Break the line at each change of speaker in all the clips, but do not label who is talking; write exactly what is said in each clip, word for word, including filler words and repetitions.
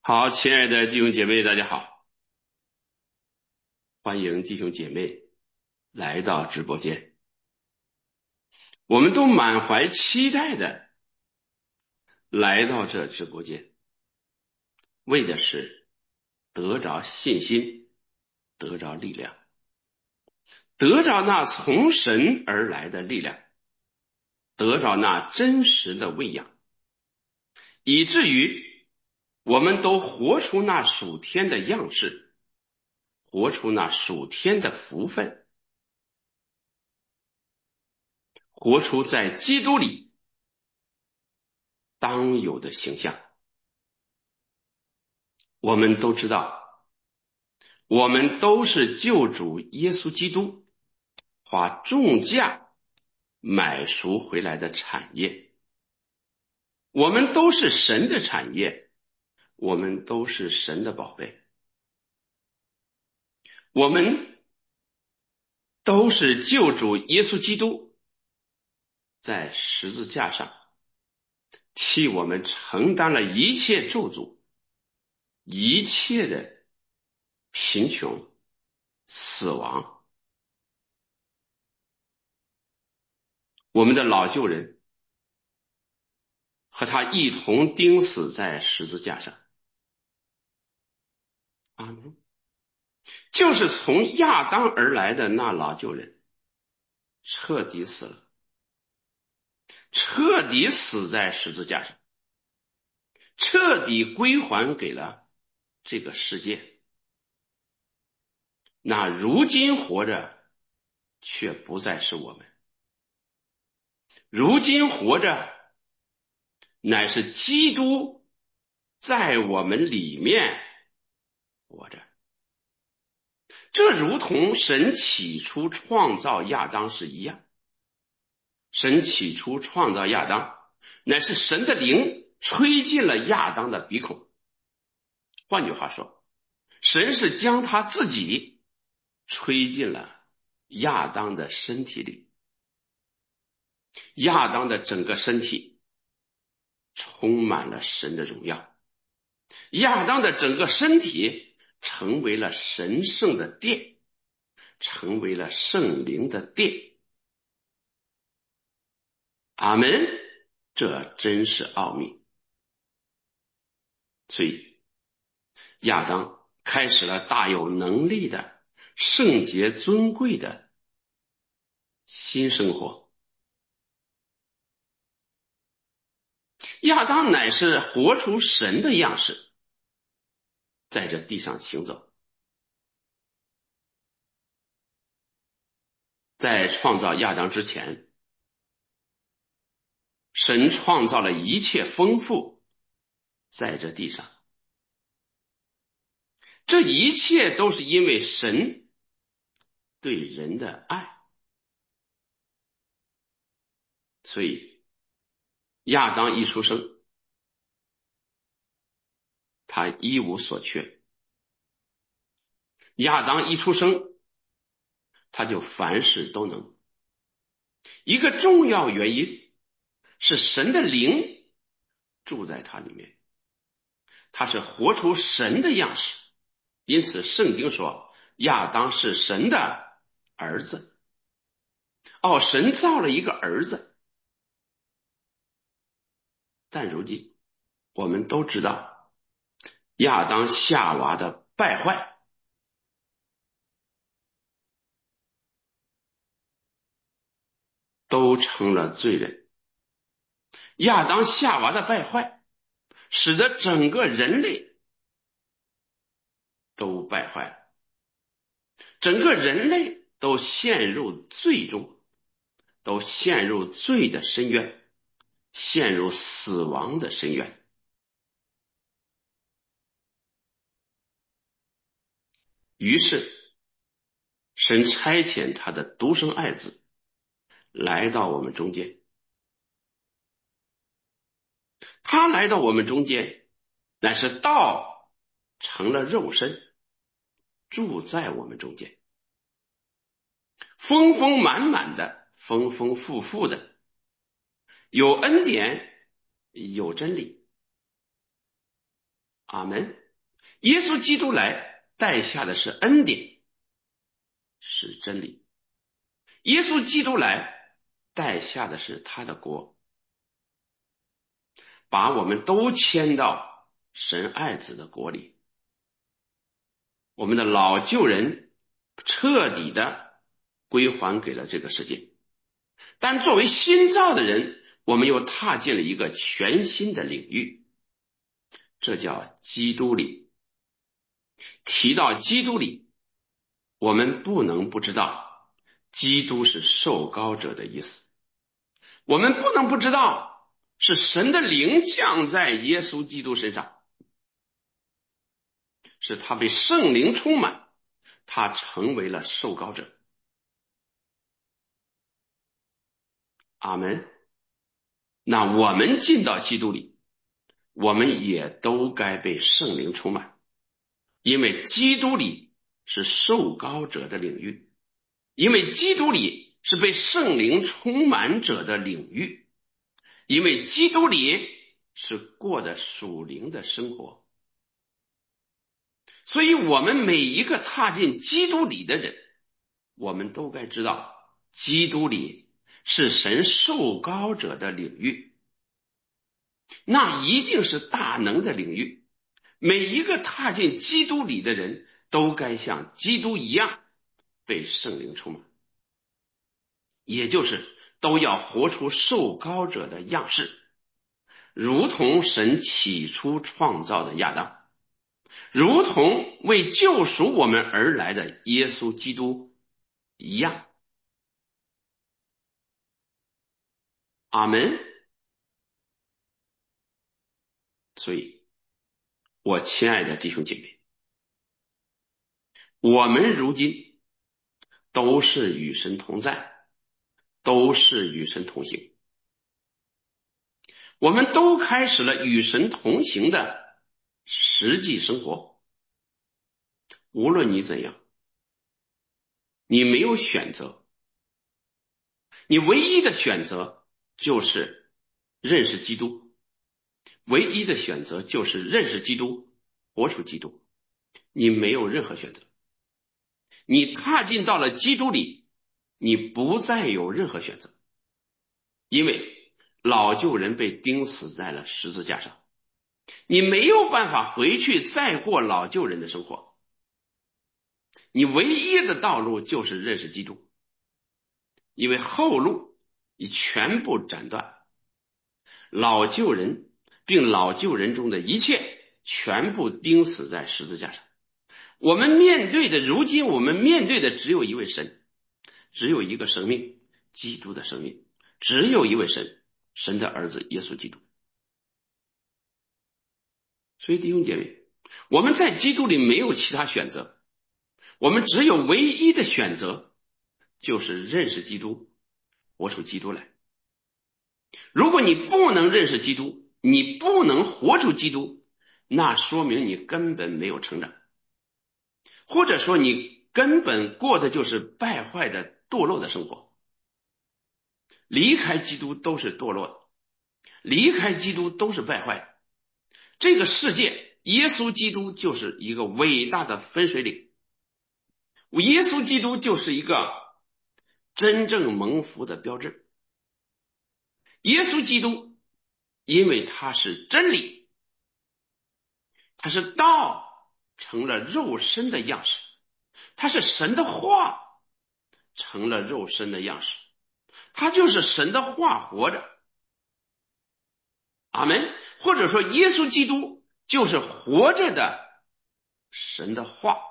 好，亲爱的弟兄姐妹，大家好，欢迎弟兄姐妹来到直播间。我们都满怀期待的来到这直播间，为的是得着信心，得着力量，得着那从神而来的力量，得着那真实的喂养，以至于我们都活出那属天的样式，活出那属天的福分，活出在基督里当有的形象。我们都知道，我们都是救主耶稣基督花重价买赎回来的产业，我们都是神的产业，我们都是神的宝贝，我们都是救主耶稣基督在十字架上替我们承担了一切咒诅，一切的贫穷、死亡。我们的老旧人和他一同钉死在十字架上。阿门。就是从亚当而来的那老旧人彻底死了，彻底死在十字架上，彻底归还给了这个世界。那如今活着却不再是我们，如今活着乃是基督在我们里面活着。这如同神起初创造亚当时一样，神起初创造亚当，乃是神的灵吹进了亚当的鼻孔。换句话说，神是将他自己吹进了亚当的身体里，亚当的整个身体充满了神的荣耀，亚当的整个身体成为了神圣的殿，成为了圣灵的殿。阿门。这真是奥秘。所以亚当开始了大有能力的圣洁尊贵的新生活。亚当乃是活出神的样式，在这地上行走。在创造亚当之前，神创造了一切丰富在这地上，这一切都是因为神对人的爱。所以亚当一出生，他一无所缺。亚当一出生，他就凡事都能。一个重要原因是神的灵住在他里面，他是活出神的样式。因此圣经说亚当是神的儿子。哦，神造了一个儿子。但如今我们都知道亚当夏娃的败坏，都成了罪人。亚当夏娃的败坏使得整个人类都败坏了，整个人类都陷入罪中，都陷入罪的深渊，陷入死亡的深渊。于是神差遣他的独生爱子来到我们中间。他来到我们中间，乃是道成了肉身，住在我们中间，丰丰满满的，丰丰富富的，有恩典，有真理。 阿门。耶稣基督来带下的是恩典，是真理。耶稣基督来带下的是他的国，把我们都迁到神爱子的国里。我们的老旧人彻底的归还给了这个世界，但作为新造的人，我们又踏进了一个全新的领域，这叫基督里。提到基督里，我们不能不知道基督是受膏者的意思，我们不能不知道是神的灵降在耶稣基督身上，是他被圣灵充满，他成为了受膏者。阿们。那我们进到基督里，我们也都该被圣灵充满，因为基督里是受膏者的领域，因为基督里是被圣灵充满者的领域，因为基督里是过的属灵的生活。所以我们每一个踏进基督里的人，我们都该知道基督里是神受膏者的领域，那一定是大能的领域。每一个踏进基督里的人都该像基督一样被圣灵充满，也就是都要活出受膏者的样式，如同神起初创造的亚当，如同为救赎我们而来的耶稣基督一样。阿们。所以我亲爱的弟兄姐妹，我们如今都是与神同在，都是与神同行，我们都开始了与神同行的实际生活。无论你怎样，你没有选择，你唯一的选择就是认识基督，唯一的选择就是认识基督，活出基督，你没有任何选择。你踏进到了基督里，你不再有任何选择，因为老旧人被钉死在了十字架上，你没有办法回去再过老旧人的生活，你唯一的道路就是认识基督，因为后路已全部斩断，老旧人并老旧人中的一切全部钉死在十字架上。我们面对的，如今我们面对的只有一位神，只有一个生命，基督的生命，只有一位神，神的儿子耶稣基督。所以弟兄姐妹，我们在基督里没有其他选择，我们只有唯一的选择，就是认识基督，活出基督来。如果你不能认识基督，你不能活出基督，那说明你根本没有成长，或者说你根本过的就是败坏的堕落的生活。离开基督都是堕落的，离开基督都是败坏的。这个世界，耶稣基督就是一个伟大的分水岭，耶稣基督就是一个真正蒙福的标志。耶稣基督因为他是真理，他是道成了肉身的样式，他是神的话成了肉身的样式，他就是神的话活着。阿们。或者说耶稣基督就是活着的神的话。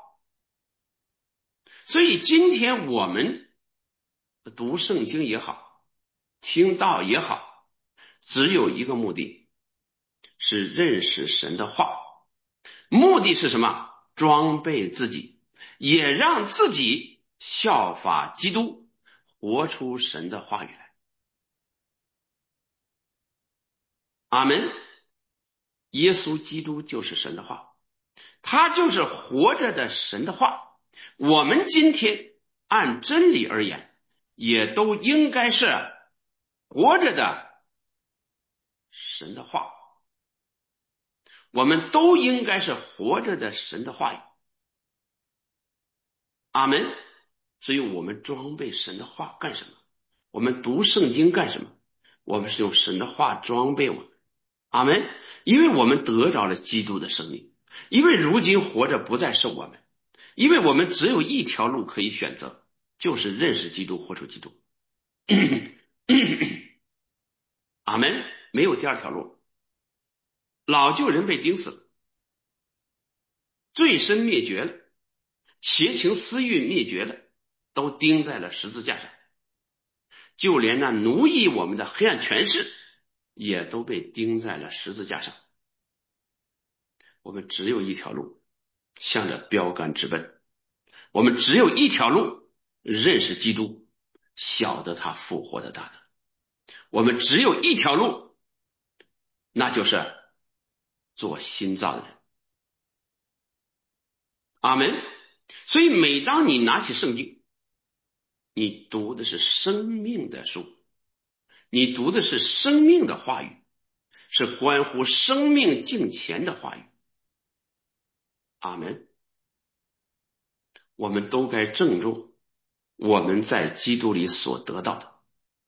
所以今天我们读圣经也好，听道也好，只有一个目的，是认识神的话。目的是什么？装备自己，也让自己效法基督，活出神的话语来。阿们。耶稣基督就是神的话，他就是活着的神的话。我们今天按真理而言，也都应该是活着的神的话。 我们都应该是活着的神的话语。阿门。所以我们装备神的话干什么？我们读圣经干什么？我们是用神的话装备我们。阿门。因为我们得着了基督的生命，因为如今活着不再是我们，因为我们只有一条路可以选择，就是认识基督，活出基督。阿门。没有第二条路。老旧人被钉死了，罪身灭绝了，邪情私欲灭绝了，都钉在了十字架上。就连那奴役我们的黑暗权势也都被钉在了十字架上。我们只有一条路，向着标杆直奔。我们只有一条路，认识基督，晓得他复活的大能。我们只有一条路，那就是做新造的人。阿门。所以每当你拿起圣经，你读的是生命的书，你读的是生命的话语，是关乎生命敬虔的话语。阿门。我们都该郑重我们在基督里所得到的。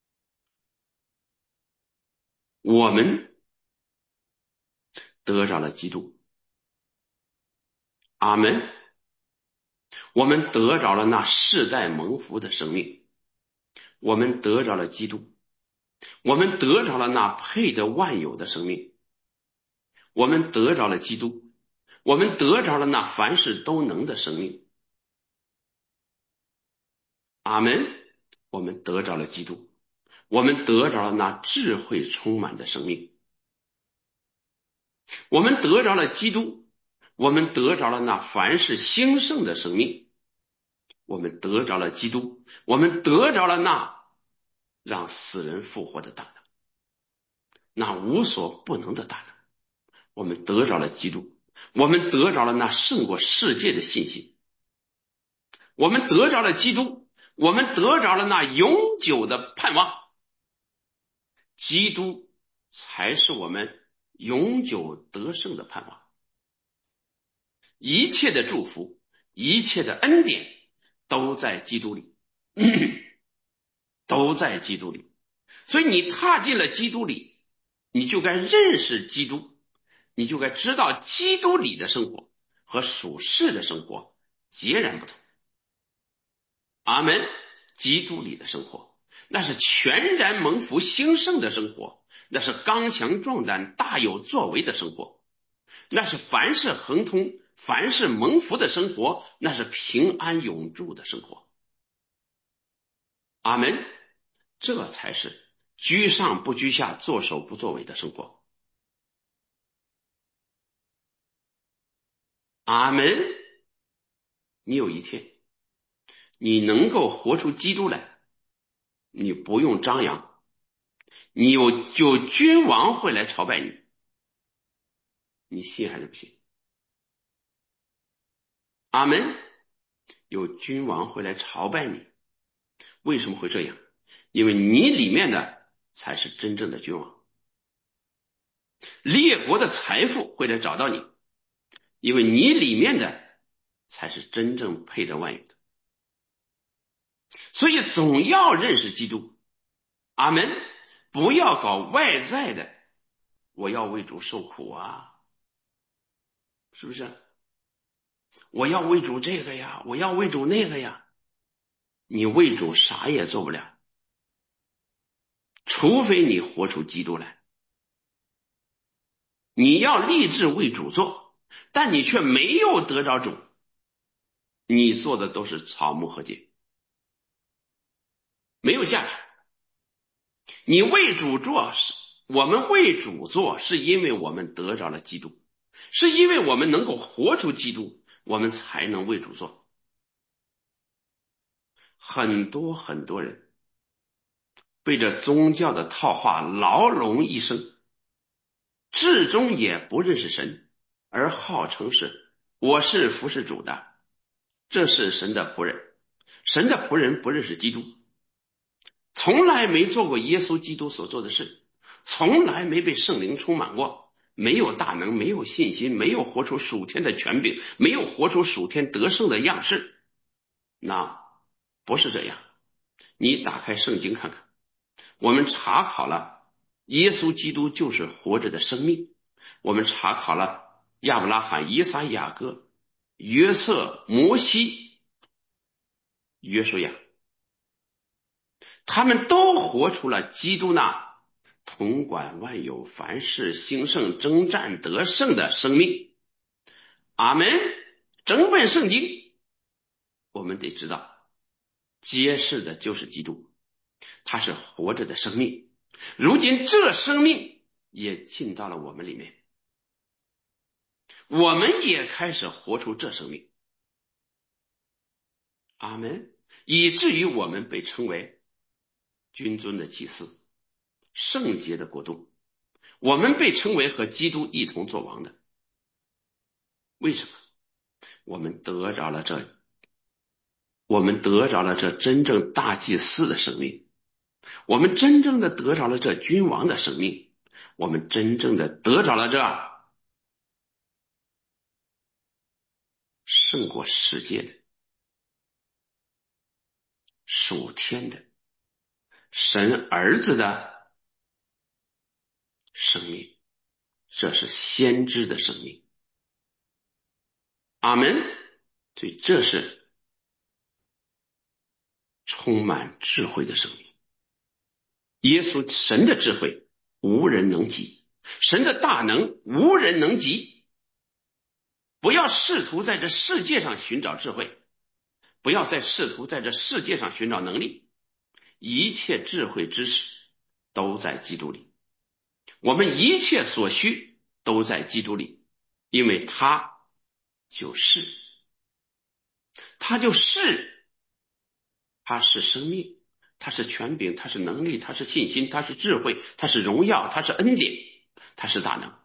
我们得着了基督。阿门。我们得着了那世代蒙福的生命，我们得着了基督，我们得着了那配得万有的生命，我们得着了基督，我们得着了那凡事都能的生命。阿门。我们得着了基督，我们得着了那智慧充满的生命，我们得着了基督，我们得着了那凡事兴盛的生命，我们得着了基督，我们得着了那让死人复活的大能，那无所不能的大能。我们得着了基督，我们得着了那胜过世界的信心，我们得着了基督，我们得着了那永久的盼望。基督才是我们永久得胜的盼望。一切的祝福，一切的恩典都在基督里，都在基督里。所以你踏进了基督里，你就该认识基督，你就该知道基督里的生活和属世的生活截然不同。阿门。基督里的生活，那是全然蒙福兴盛的生活，那是刚强壮胆大有作为的生活，那是凡事亨通凡事蒙福的生活，那是平安永驻的生活。阿门。这才是居上不居下，作首不作尾的生活。阿门。你有一天你能够活出基督来，你不用张扬，你有就君王会来朝拜你，你信还是不信？阿门。有君王会来朝拜你，为什么会这样？因为你里面的才是真正的君王。列国的财富会来找到你，因为你里面的才是真正配得万有的。所以总要认识基督。阿门。不要搞外在的，我要为主受苦啊，是不是？我要为主这个呀，我要为主那个呀，你为主啥也做不了，除非你活出基督来。你要立志为主做，但你却没有得着主，你做的都是草木禾秸，没有价值。你为主做，我们为主做是因为我们得着了基督，是因为我们能够活出基督，我们才能为主做。很多很多人被这宗教的套话牢笼一生，至终也不认识神，而号称是我是服侍主的，这是神的仆人。神的仆人不认识基督，从来没做过耶稣基督所做的事，从来没被圣灵充满过， 没有大能，没有信心，没有活出属天的权柄，没有活出属天得胜的样式，那不是这样。你打开圣经看看，我们查考了耶稣基督就是活着的生命，我们查考了亚伯拉罕、以撒、雅各、约瑟、摩西、约书亚，他们都活出了基督那统管万有、凡事兴盛、征战得胜的生命。阿们。整本圣经我们得知道，揭示的就是基督，他是活着的生命。如今这生命也进到了我们里面，我们也开始活出这生命。阿们。以至于我们被称为君尊的祭司，圣洁的国度，我们被称为和基督一同作王的。为什么？我们得着了这我们得着了这真正大祭司的生命，我们真正的得着了这君王的生命，我们真正的得着了这胜过世界的属天的神儿子的生命，这是先知的生命。阿们。所以这是充满智慧的生命。耶稣神的智慧无人能及，神的大能无人能及。不要试图在这世界上寻找智慧，不要再试图在这世界上寻找能力，一切智慧知识都在基督里，我们一切所需都在基督里，因为他就是他就是他是生命，他是权柄，他是能力，他是信心，他是智慧，他是荣耀，他是恩典，他是大能，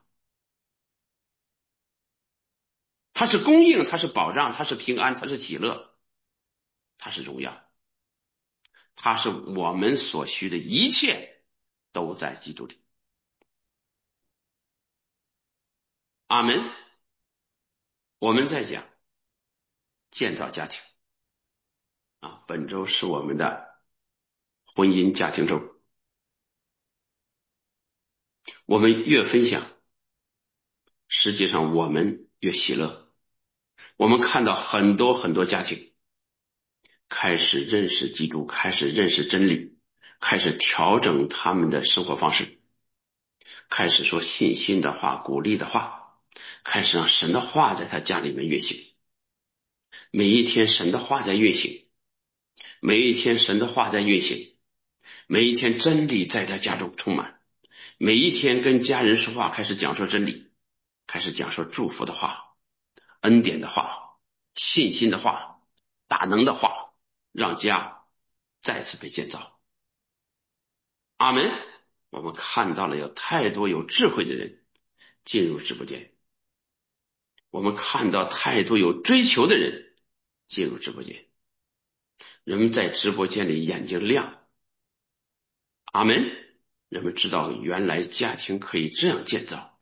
他是供应，他是保障，他是平安，他是喜乐，他是荣耀，他是我们所需的一切都在基督里。阿们。我们在讲建造家庭啊，本周是我们的婚姻家庭周，我们越分享，实际上我们越喜乐。我们看到很多很多家庭开始认识基督，开始认识真理，开始调整他们的生活方式，开始说信心的话，鼓励的话，开始让神的话在他家里面运行。每一天神的话在运行，每一天神的话在运行，每一天真理在他家中充满，每一天跟家人说话，开始讲说真理，开始讲说祝福的话，恩典的话，信心的话，大能的话，让家再次被建造。阿们。我们看到了有太多有智慧的人进入直播间，我们看到太多有追求的人进入直播间，人们在直播间里眼睛亮。阿们。人们知道原来家庭可以这样建造，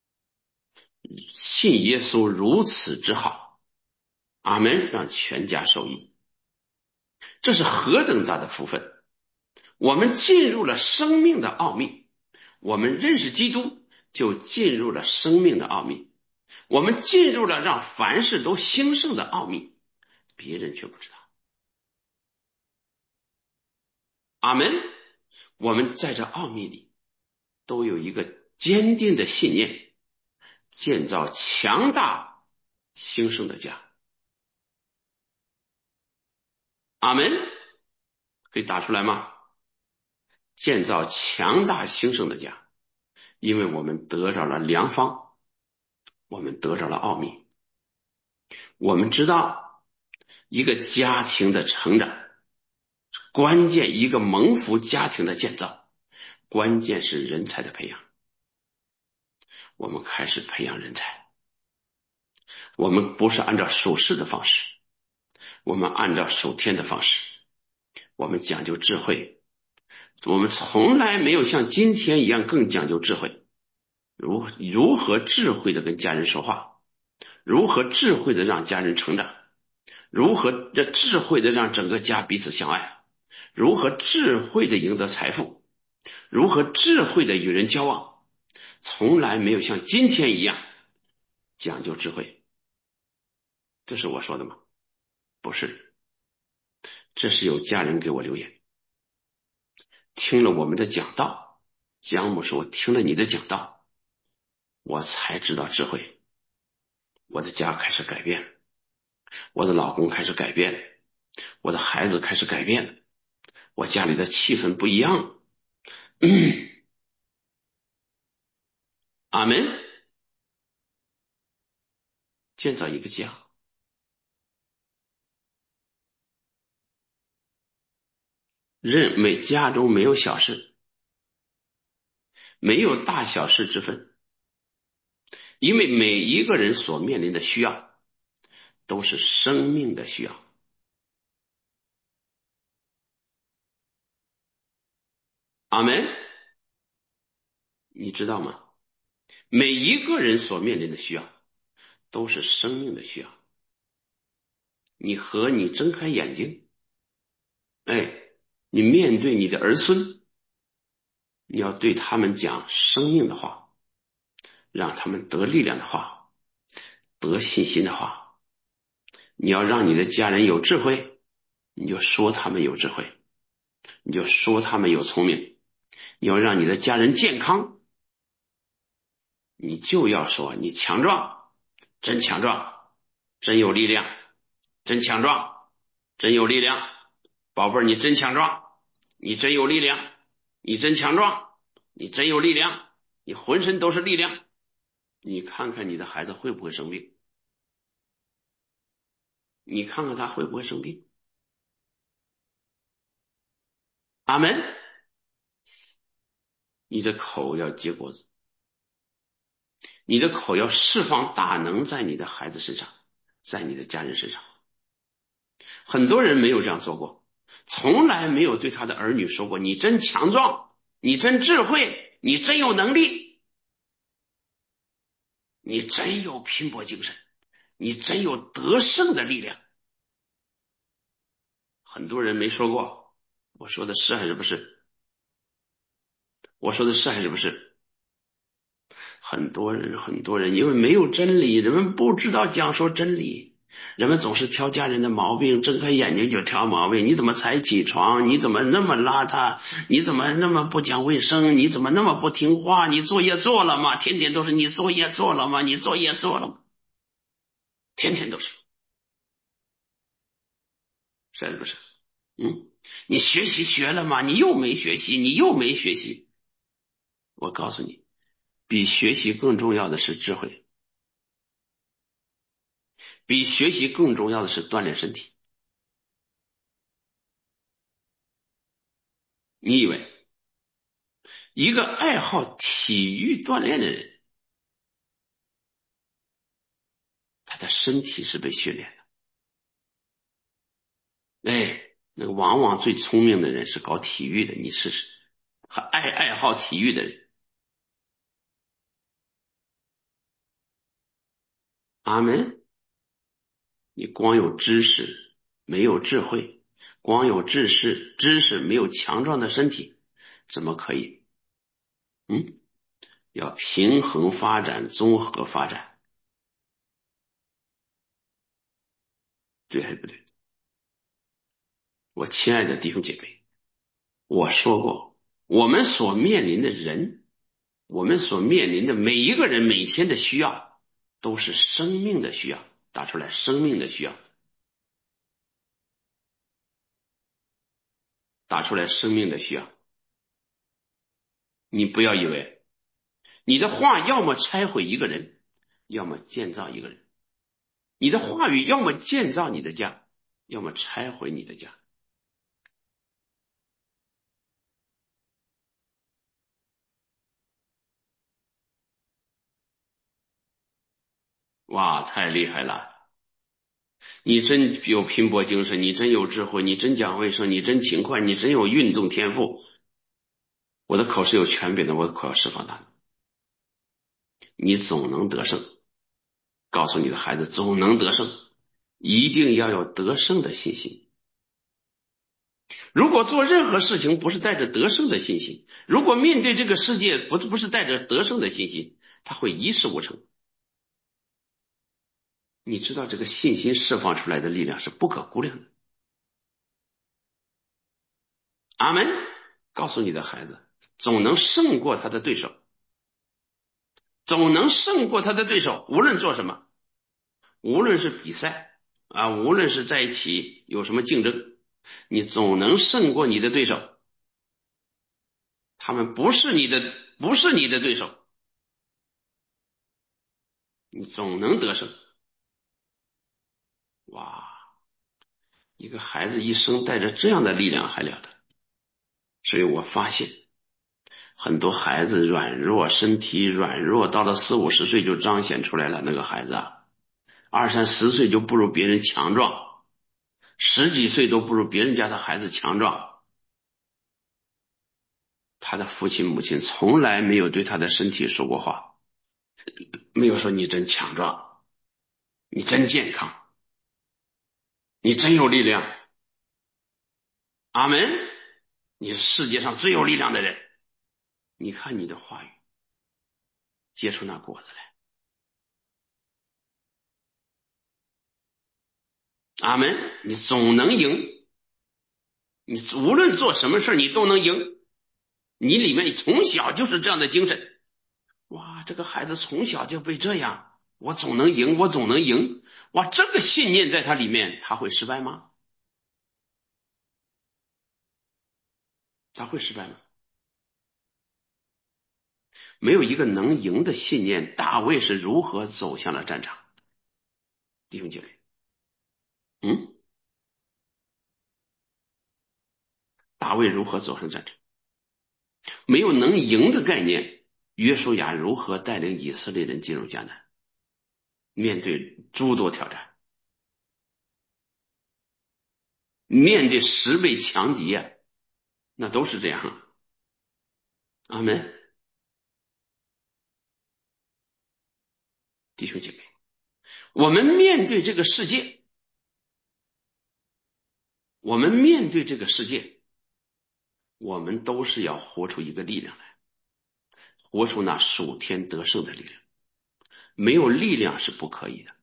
信耶稣如此之好。阿们。让全家受益，这是何等大的福分。我们进入了生命的奥秘，我们认识基督就进入了生命的奥秘，我们进入了让凡事都兴盛的奥秘，别人却不知道。阿们。我们在这奥秘里都有一个坚定的信念，建造强大兴盛的家。阿们。可以打出来吗？建造强大兴盛的家，因为我们得着了良方，我们得着了奥秘。我们知道一个家庭的成长关键，一个蒙福家庭的建造关键是人才的培养。我们开始培养人才，我们不是按照属世的方式，我们按照属天的方式，我们讲究智慧，我们从来没有像今天一样更讲究智慧。 如如何智慧的跟家人说话，如何智慧的让家人成长，如何这智慧的让整个家彼此相爱，如何智慧的赢得财富，如何智慧的与人交往，从来没有像今天一样讲究智慧。这是我说的吗？不是，这是有家人给我留言，听了我们的讲道，姜牧说我听了你的讲道，我才知道智慧，我的家开始改变了，我的老公开始改变了，我的孩子开始改变了，我家里的气氛不一样了。嗯，阿门。建造一个家，认每家中没有小事，没有大小事之分，因为每一个人所面临的需要都是生命的需要。阿门。你知道吗？每一个人所面临的需要都是生命的需要。你和你睁开眼睛，哎，你面对你的儿孙，你要对他们讲生命的话，让他们得力量的话，得信心的话。你要让你的家人有智慧，你就说他们有智慧，你就说他们有聪明。你要让你的家人健康，你就要说你强壮，真强壮，真有力量，真强壮，真有力量。宝贝儿，你真强壮，你真有力量，你真强壮，你真有力量，你浑身都是力量。你看看你的孩子会不会生病？你看看他会不会生病？阿门。你的口要结果子，你的口要释放大能在你的孩子身上，在你的家人身上。很多人没有这样做过，从来没有对他的儿女说过你真强壮，你真智慧，你真有能力，你真有拼搏精神，你真有得胜的力量。很多人没说过，我说的是还是不是？我说的是还是不是？很多人很多人因为没有真理，人们不知道讲说真理，人们总是挑家人的毛病，睁开眼睛就挑毛病。你怎么才起床？你怎么那么邋遢？你怎么那么不讲卫生？你怎么那么不听话？你作业做了吗？天天都是你作业做了吗？你作业做了吗？天天都是，是还是不是？嗯，你学习学了吗？你又没学习，你又没学习。我告诉你，比学习更重要的是智慧，比学习更重要的是锻炼身体。你以为一个爱好体育锻炼的人，他的身体是被训练的？哎，那个往往最聪明的人是搞体育的，你试试，还爱爱好体育的人。阿门。你光有知识没有智慧，光有知识知识没有强壮的身体，怎么可以？嗯，要平衡发展，综合发展，对还是不对？我亲爱的弟兄姐妹，我说过，我们所面临的人，我们所面临的每一个人每天的需要，都是生命的需要。打出来，生命的需要。打出来，生命的需要。你不要以为你的话要么拆毁一个人，要么建造一个人。你的话语要么建造你的家，要么拆毁你的家。哇，太厉害了！你真有拼搏精神，你真有智慧，你真讲卫生，你真勤快，你真有运动天赋。我的口是有权柄的，我的口要释放他们。 你总能得胜。告诉你的孩子总能得胜，一定要有得胜的信心。如果做任何事情不是带着得胜的信心，如果面对这个世界不不是带着得胜的信心，他会一事无成。你知道这个信心释放出来的力量是不可估量的。阿门。告诉你的孩子总能胜过他的对手，总能胜过他的对手，无论做什么，无论是比赛啊，无论是在一起有什么竞争，你总能胜过你的对手。他们不是你的，不是你的对手，你总能得胜。哇，一个孩子一生带着这样的力量还了得。所以我发现很多孩子软弱，身体软弱，到了四五十岁就彰显出来了。那个孩子啊，二三十岁就不如别人强壮，十几岁都不如别人家的孩子强壮。他的父亲母亲从来没有对他的身体说过话，没有说你真强壮，你真健康，你真有力量。阿门。你是世界上最有力量的人。你看你的话语结出那果子来。阿门。你总能赢，你无论做什么事你都能赢。你里面从小就是这样的精神。哇，这个孩子从小就被这样，我总能赢，我总能赢。哇，这个信念在他里面，他会失败吗？他会失败吗？没有一个能赢的信念，大卫是如何走向了战场？弟兄姐妹，嗯，大卫如何走上战场？没有能赢的概念，约书亚如何带领以色列人进入迦南？面对诸多挑战，面对十倍强敌啊，那都是这样。阿门。弟兄姐妹，我们面对这个世界，我们面对这个世界，我们都是要活出一个力量来，活出那属天得胜的力量。没有力量是不可以的。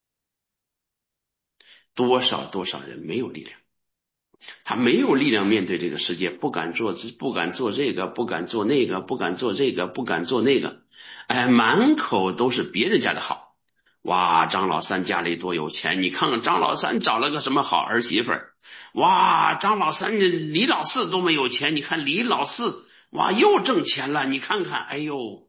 多少多少人没有力量，他没有力量面对这个世界，不敢做，不敢做这个，不敢做那个，不敢做这个，不敢做那个，哎，满口都是别人家的好。哇，张老三家里多有钱，你看看张老三找了个什么好儿媳妇儿。哇，张老三李老四多么有钱，你看李老四，哇，又挣钱了，你看看，哎呦，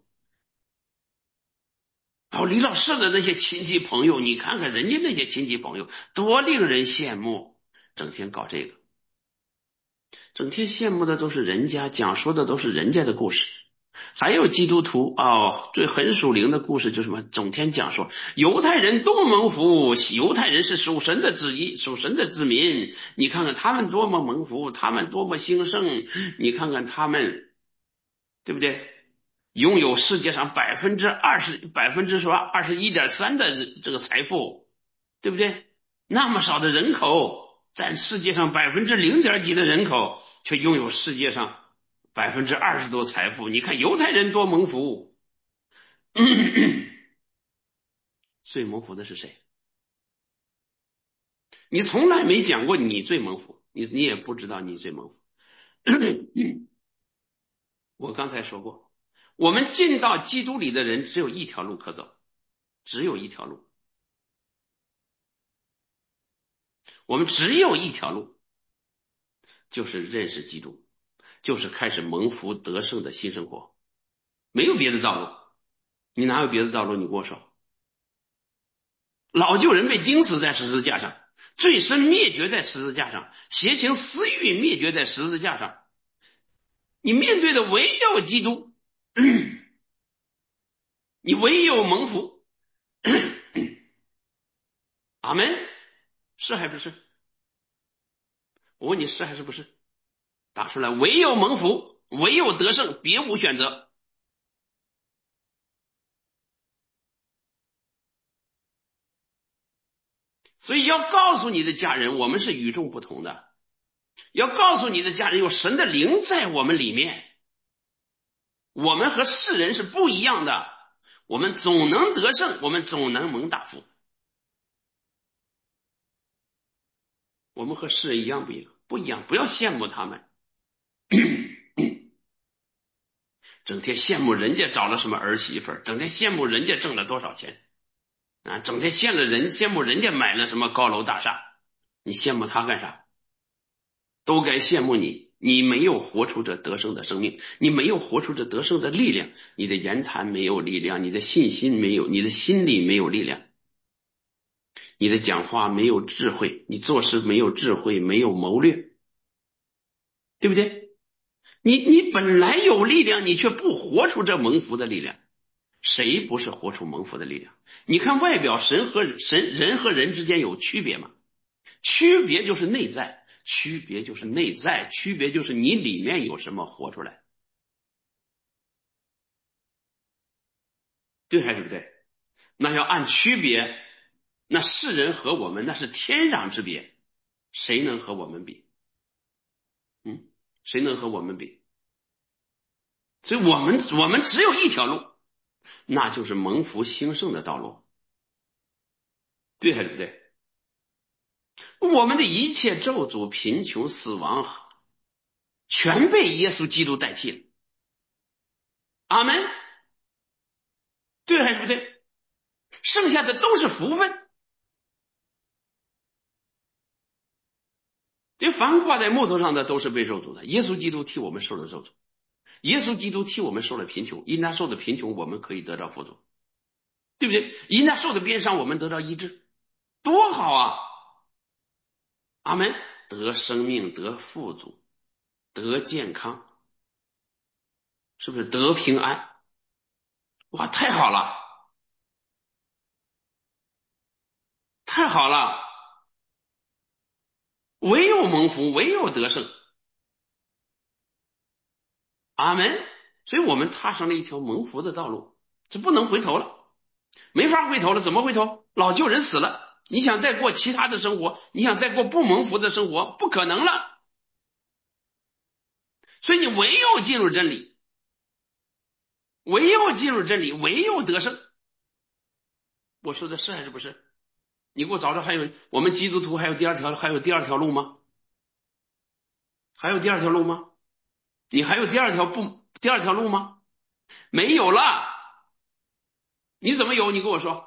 然后李老四的那些亲戚朋友，你看看人家那些亲戚朋友多令人羡慕，整天搞这个。整天羡慕的都是人家，讲说的都是人家的故事。还有基督徒哦，最很属灵的故事就是什么，整天讲说犹太人多蒙福，犹太人是属神的子裔，属神的子民，你看看他们多么蒙福，他们多么兴盛，你看看他们，对不对？拥有世界上百分之二十百分之说二十一点三的这个财富，对不对？那么少的人口，占世界上百分之零点几的人口，却拥有世界上百分之二十多财富。你看犹太人多蒙福，最蒙福的是谁？你从来没讲过你最蒙福，你你也不知道你最蒙福。我刚才说过，我们进到基督里的人只有一条路可走，只有一条路，我们只有一条路，就是认识基督，就是开始蒙福得胜的新生活，没有别的道路。你哪有别的道路？你跟我说。老旧人被钉死在十字架上，罪身灭绝在十字架上，邪情私欲灭绝在十字架上。你面对的唯有基督，你唯有蒙福。阿门。是还不是？我问你是还是不是？打出来，唯有蒙福，唯有得胜，别无选择。 所以要告诉你的家人，我们是与众不同的。要告诉你的家人，有神的灵在我们里面，我们和世人是不一样的，我们总能得胜，我们总能蒙大福。我们和世人一样不一样？不一样，不要羡慕他们。整天羡慕人家找了什么儿媳妇，整天羡慕人家挣了多少钱啊，整天羡了人羡慕人家买了什么高楼大厦，你羡慕他干啥？都该羡慕你，你没有活出这得胜的生命，你没有活出这得胜的力量，你的言谈没有力量，你的信心没有，你的心里没有力量，你的讲话没有智慧，你做事没有智慧，没有谋略，对不对？你你本来有力量，你却不活出这蒙福的力量。谁不是活出蒙福的力量？你看外表，神和神人和人之间有区别吗？区别就是内在，区别就是内在，区别就是你里面有什么活出来，对还是不对？那要按区别，那世人和我们那是天壤之别，谁能和我们比？嗯，谁能和我们比？所以我们我们只有一条路，那就是蒙福兴盛的道路，对还是不对？我们的一切咒诅、贫穷、死亡，全被耶稣基督代替了。阿门，对还是不对？剩下的都是福分。这凡挂在木头上的都是被咒诅的，耶稣基督替我们受了咒诅，耶稣基督替我们受了贫穷，因他受的贫穷，我们可以得到富足，对不对？因他受的鞭伤，我们得到医治，多好啊！阿门，得生命，得富足，得健康，是不是得平安？哇，太好了，太好了！唯有蒙福，唯有得胜。阿门。所以我们踏上了一条蒙福的道路，这不能回头了，没法回头了。怎么回头？老旧人死了，你想再过其他的生活，你想再过不蒙福的生活，不可能了。所以你唯有进入真理，唯有进入真理，唯有得胜。我说的是还是不是？你给我找找，还有我们基督徒还有第二条，还有第二条路吗？还有第二条路吗？你还有第二条不第二条路吗？没有了。你怎么有？你跟我说。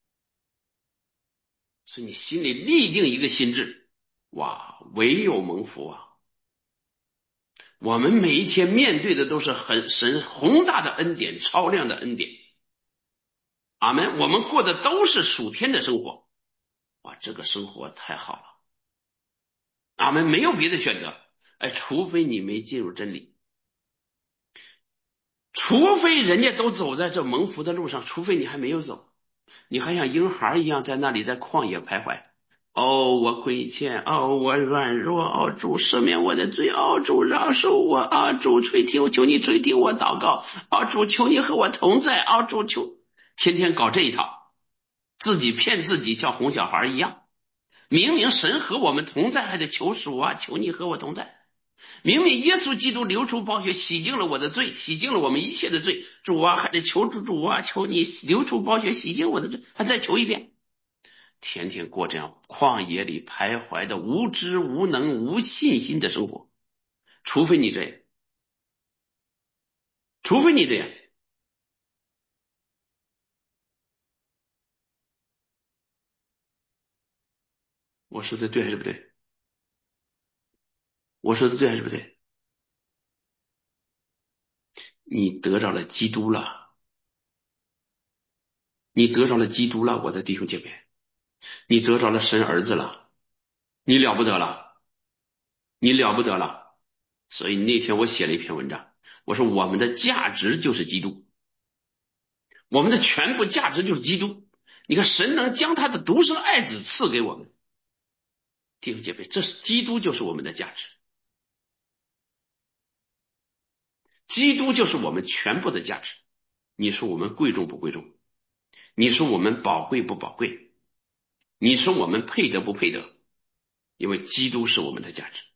是你心里立定一个心志，哇，唯有蒙福啊！我们每一天面对的都是很神宏大的恩典，超量的恩典。阿门。我们过的都是属天的生活，哇，这个生活太好了。阿门，没有别的选择，哎，除非你没进入真理，除非人家都走在这蒙福的路上，除非你还没有走，你还像婴孩一样在那里在旷野徘徊。哦，我亏欠，哦，我软弱，哦，主赦免我的罪，哦，主饶恕我，啊、哦，主垂听，求你垂听我祷告，哦，主求你和我同在，哦，主求，天天搞这一套，自己骗自己，像哄小孩一样。明明神和我们同在，还得求主啊，求你和我同在。明明耶稣基督流出宝血，洗净了我的罪，洗净了我们一切的罪，主啊，还得求主主啊，求你流出宝血，洗净我的罪，还再求一遍。天天过这样旷野里徘徊的无知无能无信心的生活，除非你这样，除非你这样。我说的对还是不对？我说的对还是不对？你得着了基督了，你得着了基督了，我的弟兄姐妹，你得着了神儿子了，你了不得了，你了不得了。所以那天我写了一篇文章，我说我们的价值就是基督，我们的全部价值就是基督。你看神能将他的独生爱子赐给我们，弟兄姐妹，这是基督就是我们的价值，基督就是我们全部的价值。你说我们贵重不贵重？你说我们宝贵不宝贵？ 你说我们配得不配得？因为基督是我们的价值。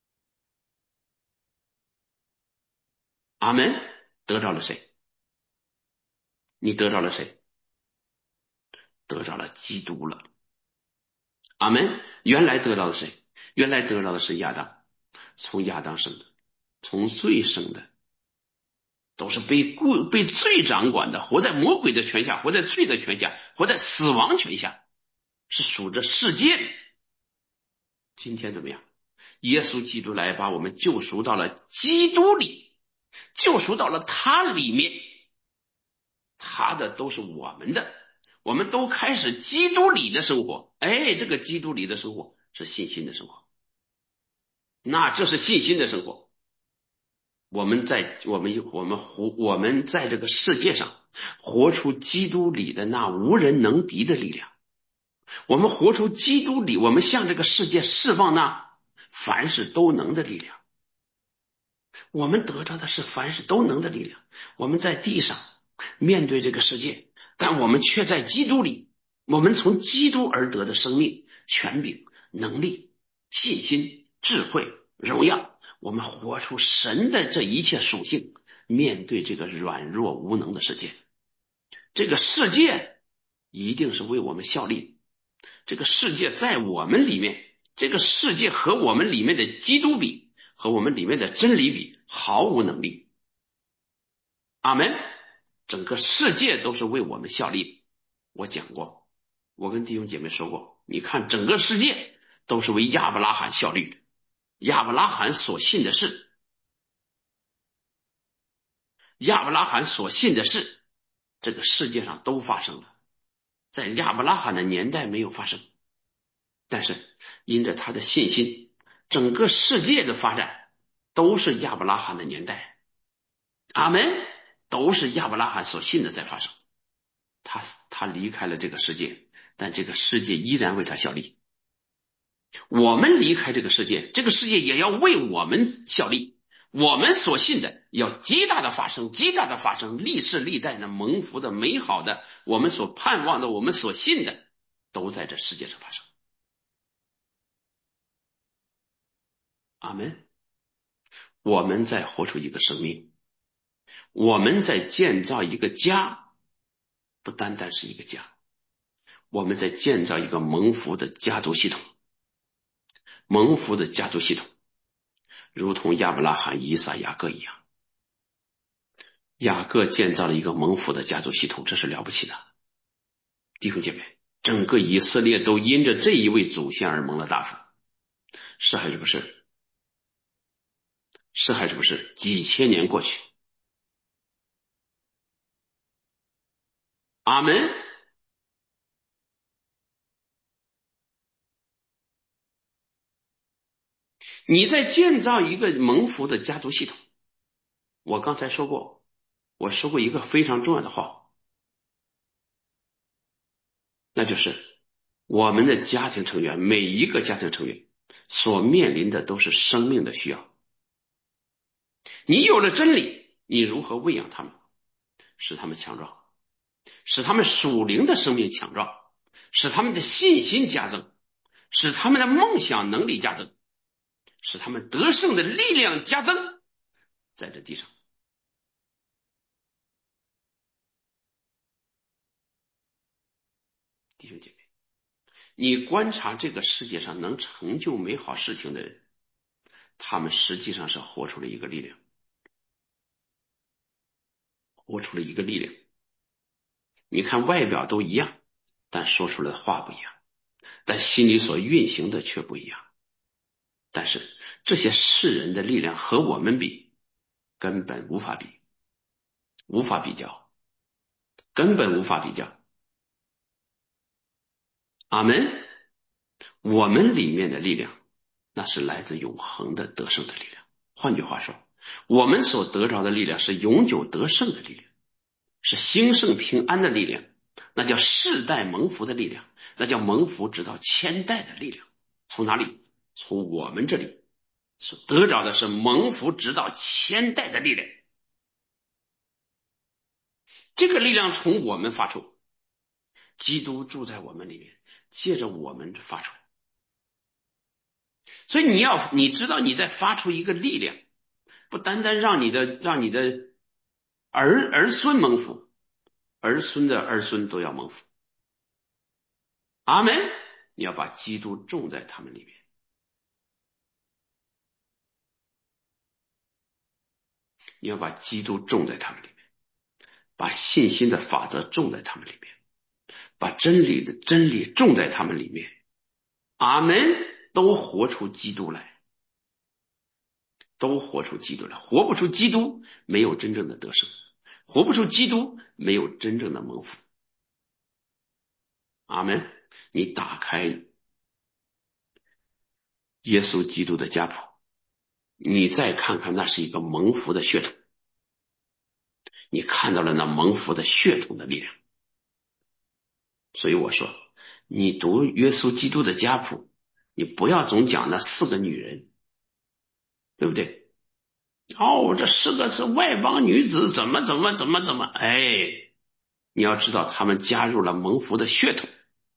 阿门。得着了谁？你得着了谁？得着了基督了。阿门。原来得到的谁？原来得到的是亚当，从亚当生的，从罪生的，都是被故被罪掌管的，活在魔鬼的权下，活在罪的权下，活在死亡权下，是属着世界的。今天怎么样？耶稣基督来把我们救赎到了基督里，救赎到了他里面，他的都是我们的，我们都开始基督里的生活。哎，这个基督里的生活是信心的生活，那这是信心的生活。我们在我们我们活我们在这个世界上活出基督里的那无人能敌的力量，我们活出基督里，我们向这个世界释放那凡事都能的力量。我们得到的是凡事都能的力量。我们在地上面对这个世界，但我们却在基督里，我们从基督而得的生命、权柄、能力、信心、智慧、荣耀，我们活出神的这一切属性，面对这个软弱无能的世界。这个世界一定是为我们效力，这个世界在我们里面，这个世界和我们里面的基督比，和我们里面的真理比，毫无能力。阿门。整个世界都是为我们效力。我讲过，我跟弟兄姐妹说过，你看整个世界都是为亚伯拉罕效力的，亚伯拉罕所信的事，亚伯拉罕所信的事，这个世界上都发生了。在亚伯拉罕的年代没有发生，但是因着他的信心，整个世界的发展都是亚伯拉罕的年代。阿门。都是亚伯拉罕所信的在发生。他他离开了这个世界，但这个世界依然为他效力。我们离开这个世界，这个世界也要为我们效力。我们所信的要极大的发生，极大的发生，历世历代的蒙福的美好的，我们所盼望的，我们所信的，都在这世界上发生。阿门。我们在活出一个生命，我们在建造一个家，不单单是一个家，我们在建造一个蒙福的家族系统，蒙福的家族系统，如同亚伯拉罕、以撒、雅各一样。雅各建造了一个蒙福的家族系统，这是了不起的。弟兄姐妹，整个以色列都因着这一位祖先而蒙了大福，是还是不是？是还是不是？几千年过去，阿门。你在建造一个蒙福的家族系统。我刚才说过，我说过一个非常重要的话，那就是我们的家庭成员，每一个家庭成员所面临的都是生命的需要。你有了真理，你如何喂养他们，使他们强壮，使他们属灵的生命强壮，使他们的信心加增，使他们的梦想能力加增，使他们得胜的力量加增，在这地上。弟兄姐妹，你观察这个世界上能成就美好事情的人，他们实际上是活出了一个力量，活出了一个力量。你看外表都一样，但说出来的话不一样，但心里所运行的却不一样。但是这些世人的力量和我们比，根本无法比，无法比较，根本无法比较。阿门。我们里面的力量，那是来自永恒的得胜的力量。换句话说，我们所得着的力量是永久得胜的力量，是兴盛平安的力量，那叫世代蒙福的力量，那叫蒙福直到千代的力量。从哪里？从我们这里所得着的是蒙福直到千代的力量。这个力量从我们发出， 基督住在我们里面，借着我们发出来。所以你要你知道你在发出一个力量，不单单让你的让你的儿儿孙蒙福，儿孙的儿孙都要蒙福。阿门。你要把基督种在他们里面，你要把基督种在他们里面，把信心的法则种在他们里面，把真理的真理种在他们里面。阿门。都活出基督来，都活出基督来。活不出基督，没有真正的得胜；活不出基督，没有真正的蒙福。阿门。你打开耶稣基督的家谱，你再看看，那是一个蒙福的血统，你看到了那蒙福的血统的力量。所以我说，你读耶稣基督的家谱，你不要总讲那四个女人，对不对？哦，这四个是外邦女子，怎么怎么怎么怎么，哎，你要知道他们加入了蒙福的血统。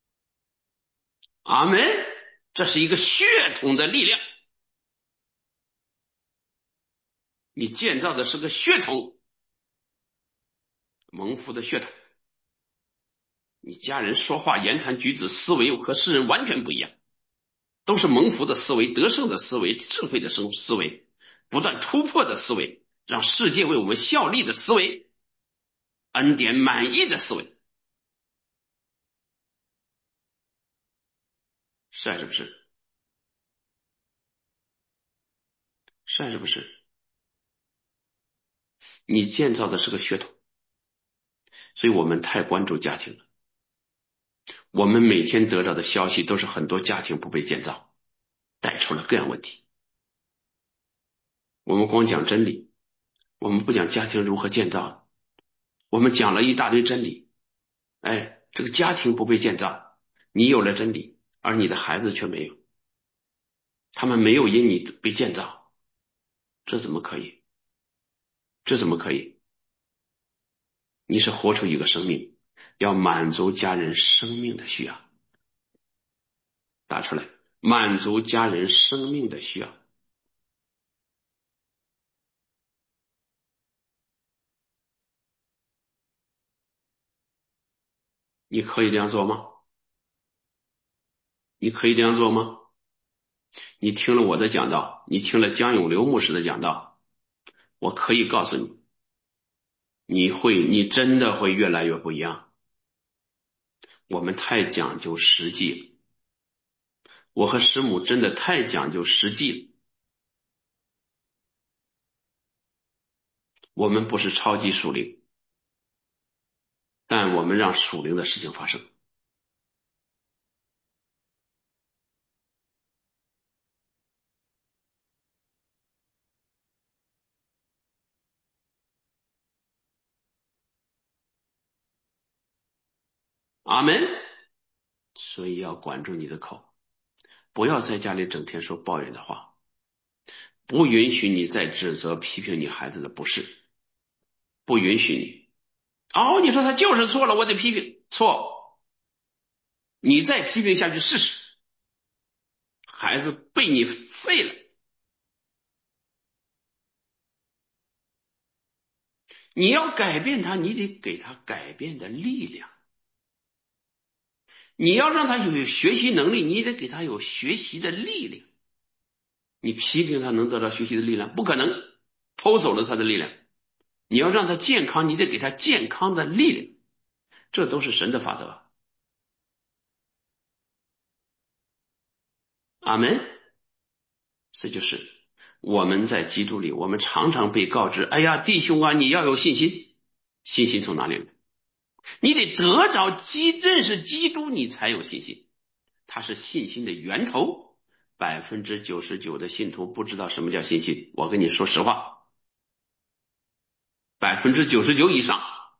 阿门。这是一个血统的力量，你建造的是个血统，蒙福的血统。你家人说话言谈举止思维和世人完全不一样，都是蒙福的思维，得胜的思维，智慧的思维，不断突破的思维，让世界为我们效力的思维，恩典满意的思维。是还是不是？是还是不是？你建造的是个血统，所以我们太关注家庭了。我们每天得到的消息都是很多家庭不被建造，带出了各样问题。我们光讲真理，我们不讲家庭如何建造。我们讲了一大堆真理，哎，这个家庭不被建造，你有了真理，而你的孩子却没有，他们没有因你被建造，这怎么可以？这怎么可以？你是活出一个生命，要满足家人生命的需要。打出来，满足家人生命的需要。你可以这样做吗？你可以这样做吗？你听了我的讲道，你听了江永流牧师的讲道，我可以告诉你，你会，你真的会越来越不一样。我们太讲究实际了，我和师母真的太讲究实际了。我们不是超级属灵，但我们让属灵的事情发生。阿门。所以要管住你的口，不要在家里整天说抱怨的话，不允许你再指责批评你孩子的不是，不允许你。哦，你说他就是错了，我得批评，错，你再批评下去试试，孩子被你废了。你要改变他，你得给他改变的力量。你要让他有学习能力，你得给他有学习的力量。你批评他能得到学习的力量，不可能，偷走了他的力量。你要让他健康，你得给他健康的力量，这都是神的法则。阿门。这就是我们在基督里，我们常常被告知，哎呀，弟兄啊，你要有信心。信心从哪里来？你得得着基认识基督，你才有信心，它是信心的源头。百分之九十九的信徒不知道什么叫信心，我跟你说实话，百分之九十九以上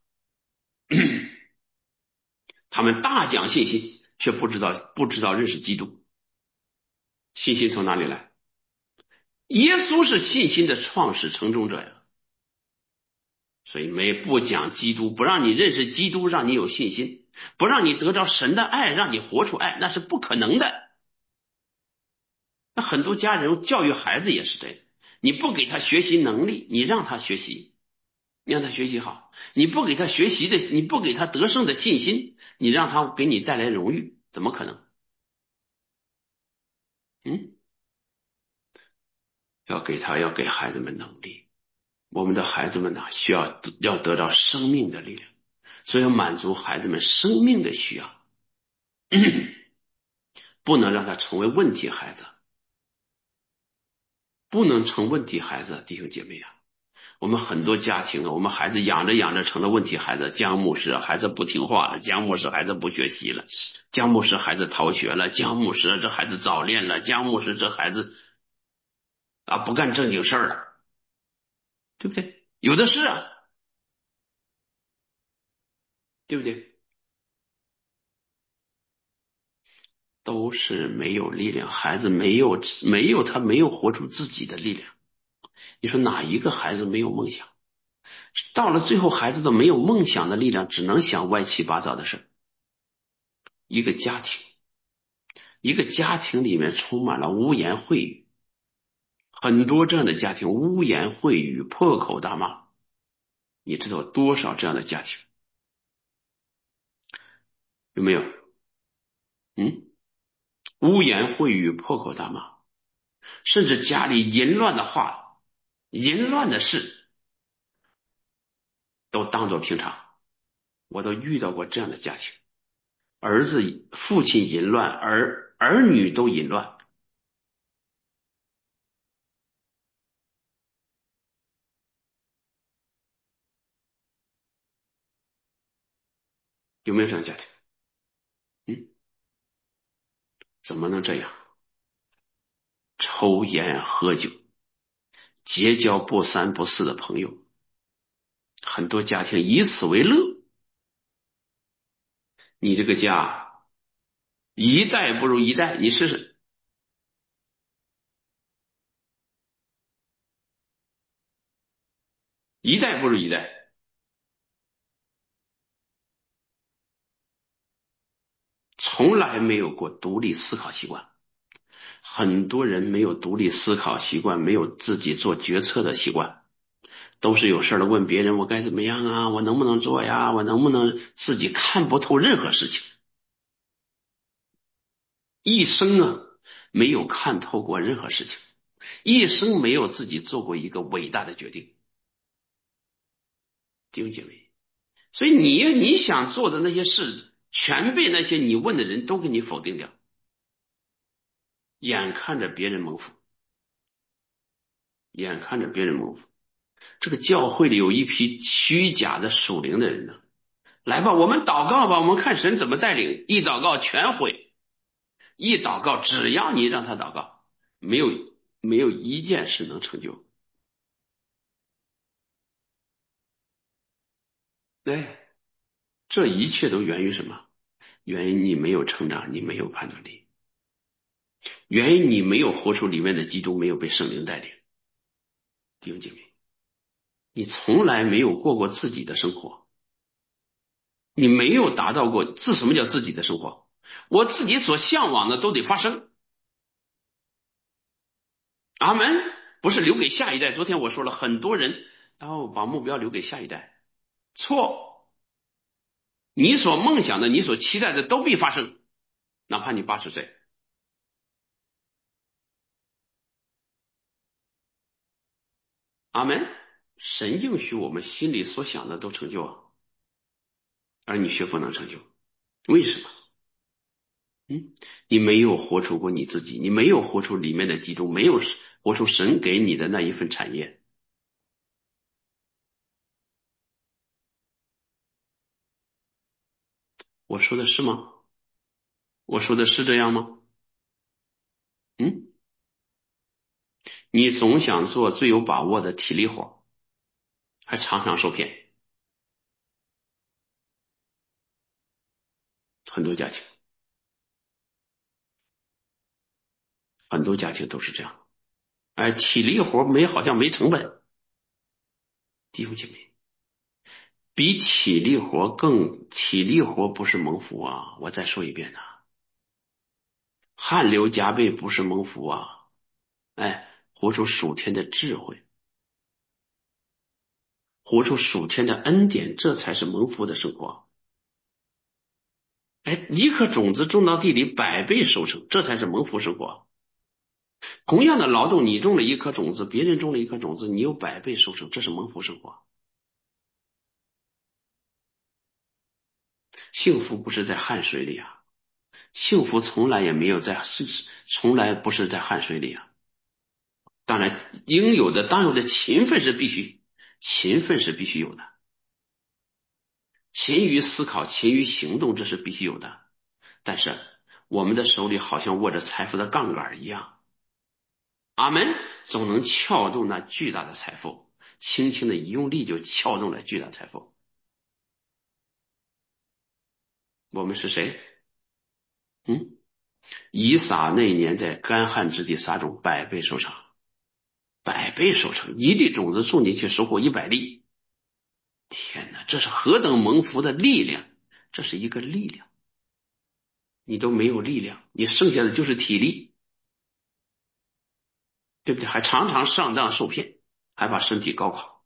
他们大讲信心，却不知道不知道认识基督。信心从哪里来？耶稣是信心的创始成终者呀，所以没不讲基督，不让你认识基督，让你有信心， 不让你得着神的爱，让你活出爱，那是不可能的。那很多家人教育孩子也是这样，你不给他学习能力，你让他学习，你让他学习好，你不给他学习的，你不给他得胜的信心，你让他给你带来荣誉，怎么可能？嗯，要给他，要给孩子们能力。我们的孩子们呢，需要要得到生命的力量，所以要满足孩子们生命的需要，不能让他成为问题孩子，不能成问题孩子，弟兄姐妹啊。我们很多家庭啊，我们孩子养着养着成了问题孩子，姜牧师孩子不听话了，姜牧师孩子不学习了，姜牧师孩子逃学了，姜牧师这孩子早恋了，姜牧师这孩子啊不干正经事儿了，对不对？有的是啊，对不对？都是没有力量，孩子没有没有他没有活出自己的力量。你说哪一个孩子没有梦想？到了最后，孩子都没有梦想的力量，只能想歪七八糟的事。一个家庭，一个家庭里面充满了污言秽语，很多这样的家庭污言秽语、破口大骂，你知道多少这样的家庭？有没有？嗯，污言秽语、破口大骂，甚至家里淫乱的话、淫乱的事都当作平常。我都遇到过这样的家庭，儿子、父亲淫乱，儿儿女都淫乱，有没有这样的家庭？嗯，怎么能这样？抽烟喝酒，结交不三不四的朋友，很多家庭以此为乐。你这个家一代不如一代，你试试，一代不如一代，从来没有过独立思考习惯。很多人没有独立思考习惯，没有自己做决策的习惯，都是有事了问别人我该怎么样啊，我能不能做呀，我能不能，自己看不透任何事情，一生啊没有看透过任何事情，一生没有自己做过一个伟大的决定，弟兄姐妹。所以你你想做的那些事，全被那些你问的人都给你否定掉，眼看着别人蒙福，眼看着别人蒙福。这个教会里有一批虚假的属灵的人呢，来吧，我们祷告吧，我们看神怎么带领，一祷告全毁，一祷告只要你让他祷告，没有没有一件事能成就。哎，这一切都源于什么？源于你没有成长，你没有判断力，源于你没有活出里面的基督，没有被圣灵带领。弟兄姐妹，你从来没有过过自己的生活，你没有达到过自什么叫自己的生活？我自己所向往的都得发生。阿门，不是留给下一代。昨天我说了，很多人然后把目标留给下一代，错。你所梦想的，你所期待的都必发生，哪怕你八十岁。阿门。神应许我们心里所想的都成就啊，而你却不能成就，为什么？嗯，你没有活出过你自己，你没有活出里面的基督，没有活出神给你的那一份产业。我说的是吗？我说的是这样吗？嗯，你总想做最有把握的体力活，还常常受骗。很多家庭，很多家庭都是这样。哎，体力活没好像没成本，弟兄姐妹， 比体力活更，体力活不是蒙福啊！我再说一遍呐、汗流浃背不是蒙福啊！哎，活出属天的智慧，活出属天的恩典，这才是蒙福的生活。哎，一颗种子种到地里，百倍收成，这才是蒙福生活。同样的劳动，你种了一颗种子，别人种了一颗种子，你有百倍收成，这是蒙福生活。幸福不是在汗水里啊，幸福从来也没有在，从来不是在汗水里啊。当然，应有的当有的勤奋是必须，勤奋是必须有的，勤于思考，勤于行动，这是必须有的。但是我们的手里好像握着财富的杠杆一样，阿门，总能撬动那巨大的财富，轻轻的一用力就撬动了巨大财富。我们是谁？嗯，以撒那一年在干旱之地撒种，百倍收成，百倍收成，一粒种子种进去，收获一百粒。天哪，这是何等蒙福的力量！这是一个力量，你都没有力量，你剩下的就是体力，对不对？还常常上当受骗，还把身体搞垮。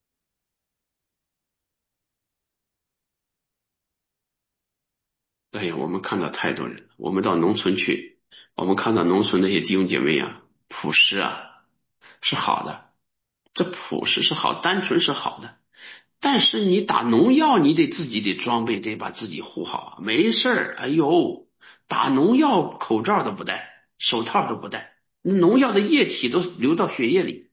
哎呀，我们看到太多人了，我们到农村去，我们看到农村那些弟兄姐妹啊，朴实啊，是好的，这朴实是好，单纯是好的。但是你打农药，你得自己得装备，得把自己护好啊。没事儿，哎呦，打农药口罩都不戴，手套都不戴，农药的液体都流到血液里。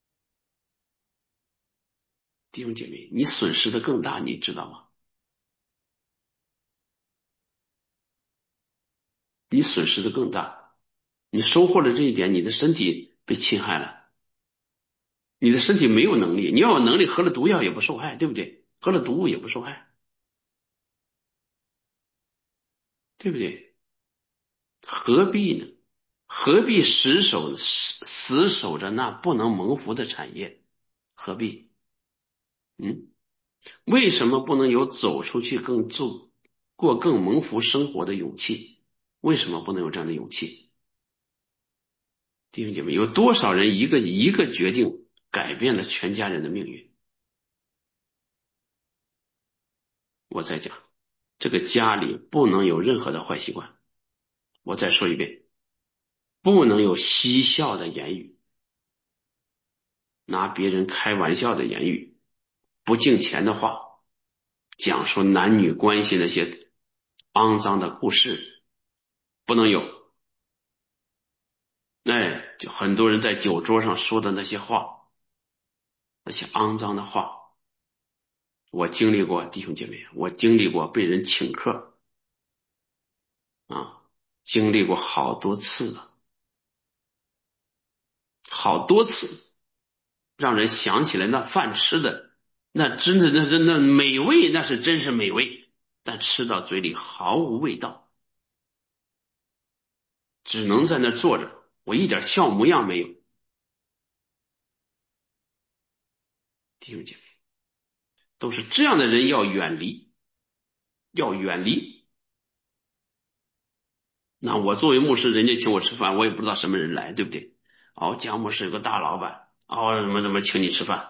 弟兄姐妹，你损失的更大，你知道吗？你损失的更大，你收获了这一点，你的身体被侵害了，你的身体没有能力，你要有能力，喝了毒药也不受害，对不对？喝了毒物也不受害，对不对？何必呢？何必死守死死守着那不能蒙福的产业？何必？嗯，为什么不能有走出去更做过更蒙福生活的勇气？为什么不能有这样的勇气？弟兄姐妹，有多少人一个一个决定改变了全家人的命运？我再讲，这个家里不能有任何的坏习惯。我再说一遍，不能有嬉笑的言语，拿别人开玩笑的言语，不敬钱的话，讲述男女关系那些肮脏的故事，不能有。哎，就很多人在酒桌上说的那些话，那些肮脏的话，我经历过，弟兄姐妹，我经历过被人请客啊，经历过好多次了，好多次，让人想起来那饭吃的，那真的那真那美味，那是真是美味，但吃到嘴里毫无味道，只能在那坐着，我一点笑模样没有。弟兄姐妹，都是这样的人要远离，要远离。那我作为牧师，人家请我吃饭，我也不知道什么人来，对不对？哦，姜牧师有个大老板，哦，怎么怎么请你吃饭，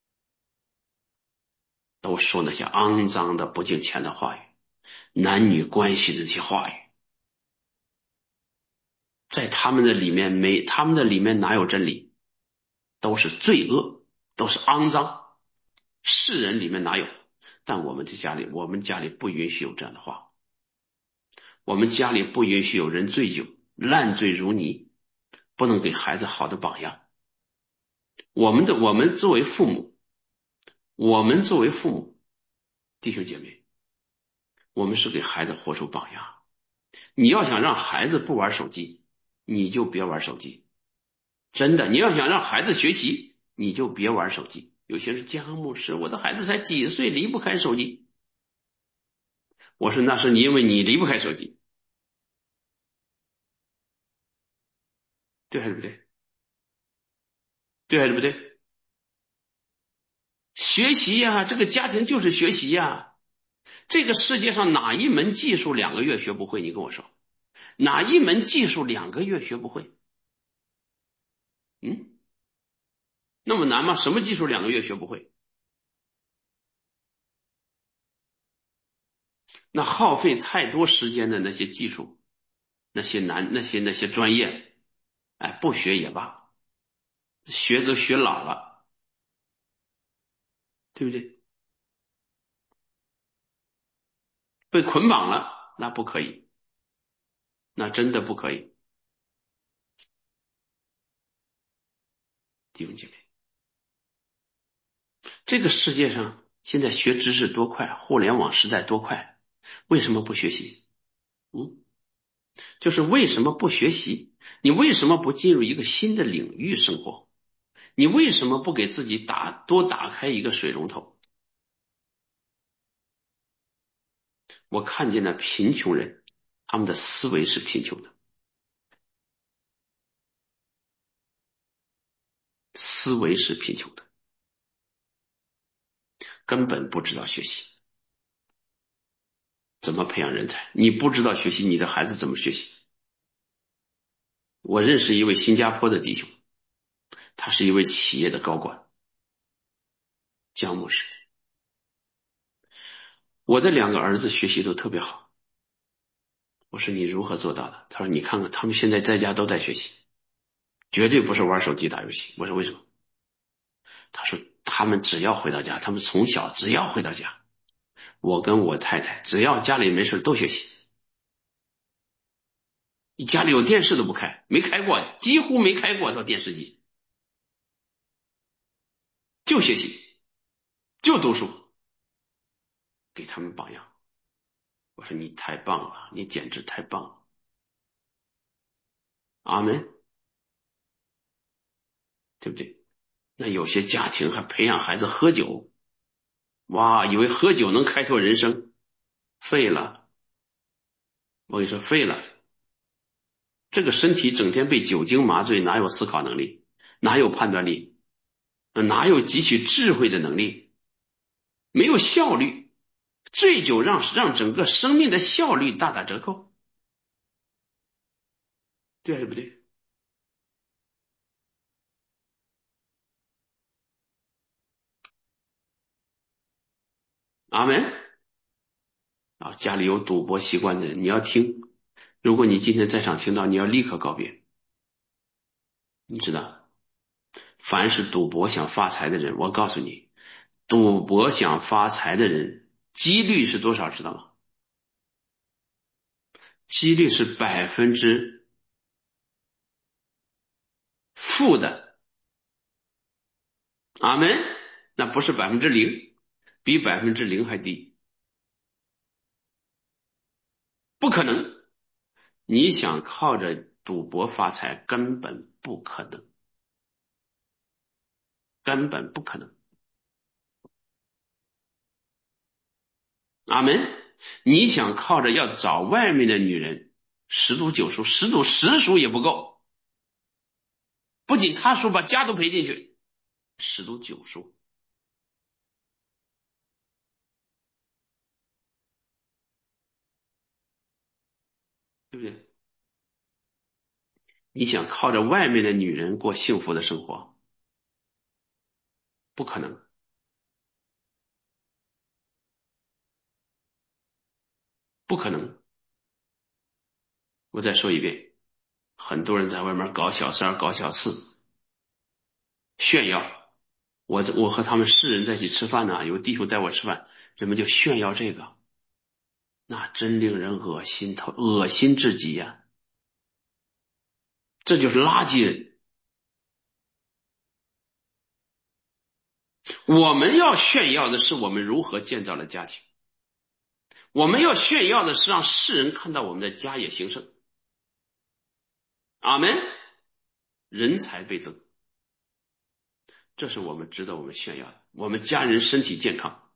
都说那些肮脏的不敬钱的话语，男女关系的这些话语，在他们的里面没，他们的里面哪有真理？都是罪恶，都是肮脏，世人里面哪有？但我们在家里，我们家里不允许有这样的话，我们家里不允许有人醉酒，烂醉如泥，不能给孩子好的榜样。我们的，我们作为父母，我们作为父母，弟兄姐妹，我们是给孩子活出榜样。你要想让孩子不玩手机，你就别玩手机。真的，你要想让孩子学习，你就别玩手机。有些人江牧师，我的孩子才几岁，离不开手机。我说那是你因为你离不开手机，对还是不对？对还是不对？ 学习呀，这个家庭就是学习呀。这个世界上哪一门技术两个月学不会？你跟我说，哪一门技术两个月学不会？嗯，那么难吗？什么技术两个月学不会？那耗费太多时间的那些技术，那些难，那些那些专业，哎，不学也罢，学都学老了，对不对？被捆绑了，那不可以，那真的不可以，弟兄姐妹。这个世界上现在学知识多快，互联网时代多快，为什么不学习？嗯，就是为什么不学习？你为什么不进入一个新的领域生活？你为什么不给自己打多打开一个水龙头？我看见了贫穷人，他们的思维是贫穷的，思维是贫穷的，根本不知道学习，怎么培养人才？你不知道学习，你的孩子怎么学习？我认识一位新加坡的弟兄，他是一位企业的高管，江牧师。我的两个儿子学习都特别好，我说你如何做到的？他说你看看他们现在在家都在学习，绝对不是玩手机打游戏。我说为什么？他说他们只要回到家，他们从小只要回到家，我跟我太太只要家里没事都学习，你家里有电视都不开，没开过，几乎没开过套电视机，就学习，就读书，给他们榜样。我说你太棒了，你简直太棒了，阿门，对不对？那有些家庭还培养孩子喝酒，哇，以为喝酒能开拓人生，废了。我跟你说，废了。这个身体整天被酒精麻醉，哪有思考能力？哪有判断力？哪有汲取智慧的能力？没有效率，醉酒让让整个生命的效率大打折扣，对还是不对？阿门。啊，家里有赌博习惯的人，你要听。如果你今天在场听到，你要立刻告别。你知道，凡是赌博想发财的人，我告诉你，赌博想发财的人几率是多少？知道吗？几率是百分之负的。阿门。那不是百分之零，比百分之零还低，不可能。你想靠着赌博发财，根本不可能，根本不可能。阿门。你想靠着要找外面的女人，十赌九输，十赌十输也不够。不仅他输，把家都赔进去，十赌九输，对不对？你想靠着外面的女人过幸福的生活，不可能，不可能。我再说一遍，很多人在外面搞小三搞小四，炫耀。我我和他们世人在一起吃饭呢，有弟兄带我吃饭，人们就炫耀这个，那真令人恶心透，恶心至极呀、这就是垃圾人。我们要炫耀的是我们如何建造了家庭，我们要炫耀的是让世人看到我们的家业兴盛。阿门。人才倍增，这是我们值得我们炫耀的。我们家人身体健康，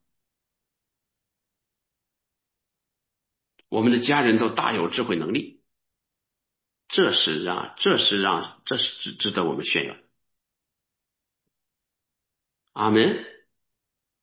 我们的家人都大有智慧能力，这是让这是让这是值值得我们炫耀的。阿门。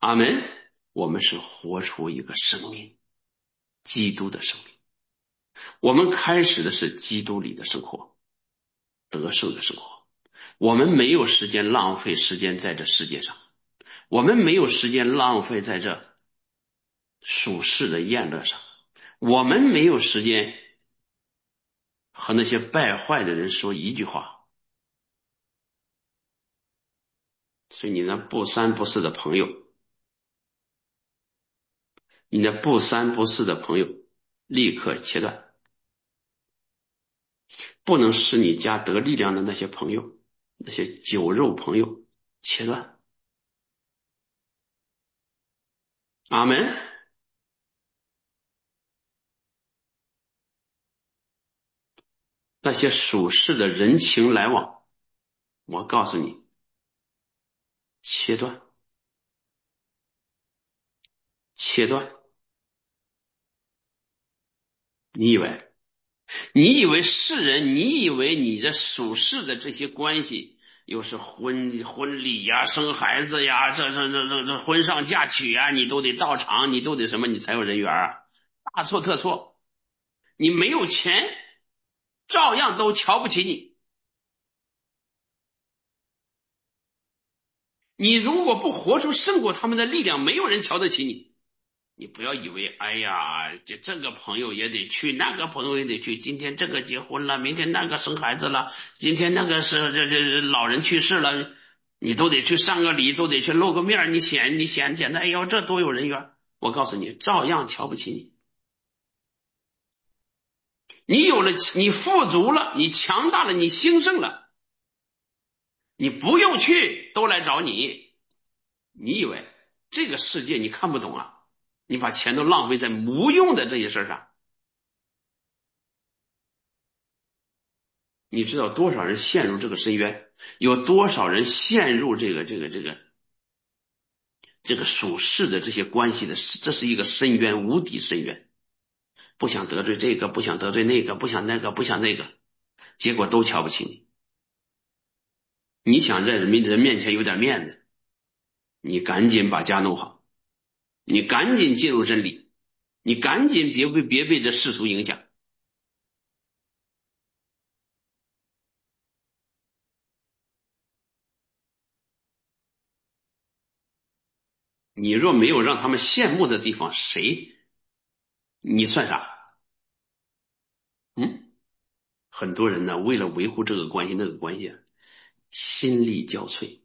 阿门。我们是活出一个生命，基督的生命。我们开始的是基督里的生活，得胜的生活。我们没有时间浪费时间在这世界上，我们没有时间浪费在这属世的宴乐上，我们没有时间和那些败坏的人说一句话。所以你那不三不四的朋友，你那不三不四的朋友立刻切断，不能使你家得力量的那些朋友，那些酒肉朋友切断。阿门。那些属世的人情来往，我告诉你，切断，切断。你以为，你以为世人，你以为你这属世的这些关系，又是婚婚礼呀、生孩子呀、这这这这这婚上嫁娶呀，你都得到场，你都得什么，你才有人缘啊？大错特错！你没有钱，照样都瞧不起你。你如果不活出胜过他们的力量，没有人瞧得起你。你不要以为，哎呀，这这个朋友也得去，那个朋友也得去。今天这个结婚了，明天那个生孩子了，今天那个是这这老人去世了，你都得去上个礼，都得去露个面。你显你显简单，哎呦，这多有人缘！我告诉你，照样瞧不起你。你有了，你富足了，你强大了，你兴盛了，你不用去，都来找你。你以为这个世界你看不懂啊？你把钱都浪费在无用的这些事上。你知道多少人陷入这个深渊？有多少人陷入这个这个这个这个属世的这些关系的？这是一个深渊，无底深渊。不想得罪这个，不想得罪那个，不想那个，不想那个，结果都瞧不起你。你想在人人面前有点面子，你赶紧把家弄好，你赶紧进入真理，你赶紧别被别被这世俗影响。你若没有让他们羡慕的地方，谁你算啥？嗯，很多人呢，为了维护这个关系那个关系，心力交瘁，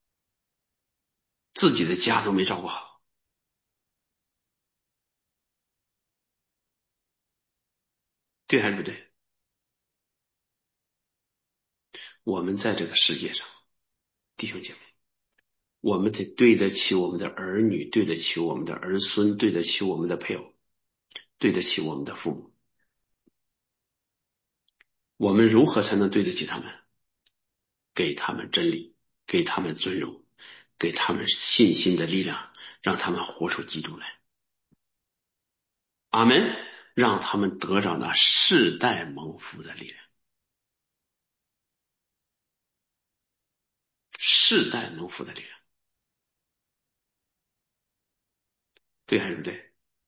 自己的家都没照顾好。对还是不对？我们在这个世界上，弟兄姐妹，我们得对得起我们的儿女，对得起我们的儿孙，对得起我们的配偶，对得起我们的父母。我们如何才能对得起他们？给他们真理，给他们尊荣，给他们信心的力量，让他们活出基督来。阿门。让他们得着那世代蒙福的力量，世代蒙福的力量。对还是不对？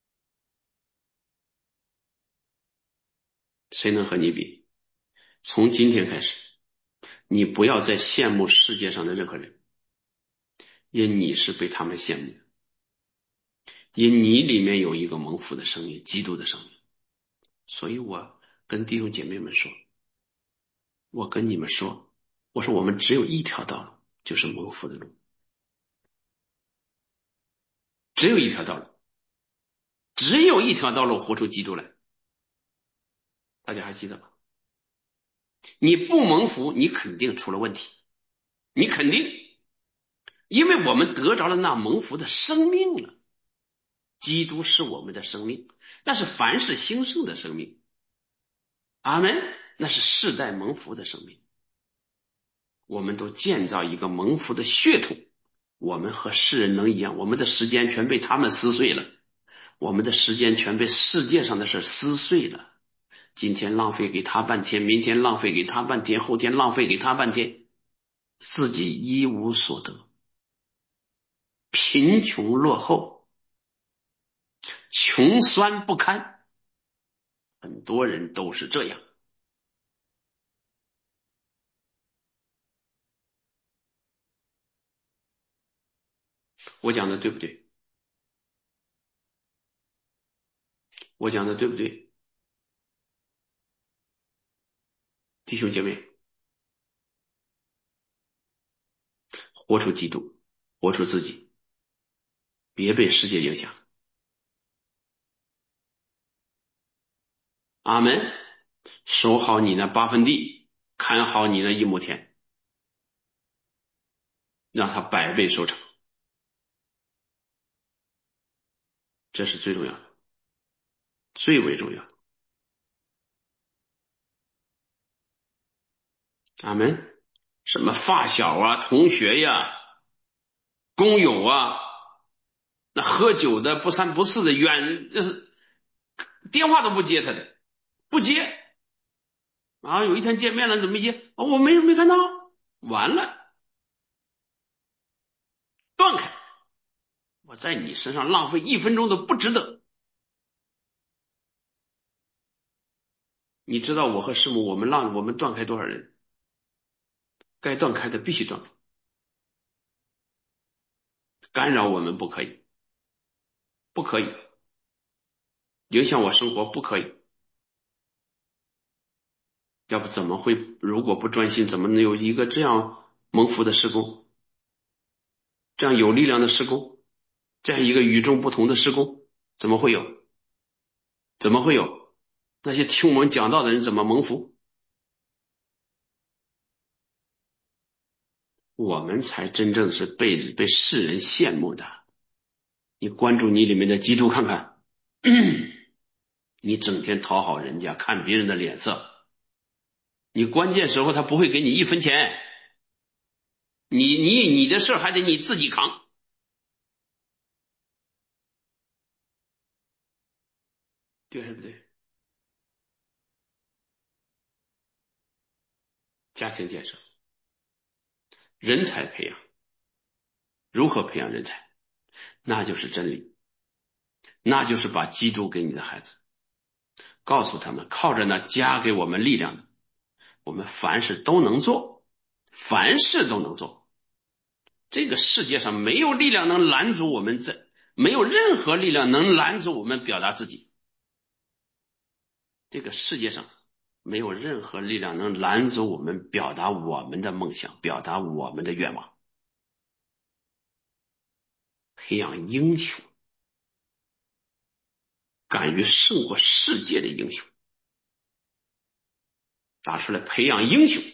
谁能和你比？从今天开始，你不要再羡慕世界上的任何人，因你是被他们羡慕的，因你里面有一个蒙福的生命，基督的生命。所以我跟弟兄姐妹们说，我跟你们说，我说我们只有一条道路，就是蒙福的路，只有一条道路，只有一条道路活出基督来。大家还记得吗？你不蒙福，你肯定出了问题，你肯定，因为我们得着了那蒙福的生命了。基督是我们的生命，但是凡是兴盛的生命，阿门，那是世代蒙福的生命。我们都建造一个蒙福的血统，我们和世人能一样，我们的时间全被他们撕碎了，我们的时间全被世界上的事撕碎了。今天浪费给他半天，明天浪费给他半天，后天浪费给他半天，自己一无所得。 贫穷落后，穷酸不堪，很多人都是这样。我讲的对不对？我讲的对不对？弟兄姐妹，活出基督，活出自己，别被世界影响。阿门。守好你那八分地，看好你那一亩田，让它百倍收成，这是最重要的，最为重要的。阿门。什么发小啊、同学呀、工友啊，那喝酒的不三不四的远，呃，电话都不接他的，不接啊。有一天见面了，怎么没接？哦，我没没看到，完了，断开。我在你身上浪费一分钟都不值得。你知道我和师母，我们浪我们断开多少人？该断开的必须断开，干扰我们不可以，不可以影响我生活，不可以。要不怎么会？如果不专心，怎么能有一个这样蒙福的施工，这样有力量的施工，这样一个与众不同的施工？怎么会有？怎么会有？那些听我们讲道的人怎么蒙福？我们才真正是被被世人羡慕的。你关注你里面的基督看看，你整天讨好人家，看别人的脸色，你关键时候他不会给你一分钱，你你你的事还得你自己扛，对不对？家庭建设，人才培养，如何培养人才？那就是真理，那就是把基督给你的孩子，告诉他们，靠着那加给我们力量的，我们凡事都能做，凡事都能做。这个世界上没有力量能拦阻我们，在没有任何力量能拦阻我们表达自己。这个世界上没有任何力量能拦阻我们表达我们的梦想，表达我们的愿望。培养英雄，敢于胜过世界的英雄，打出来培养英雄。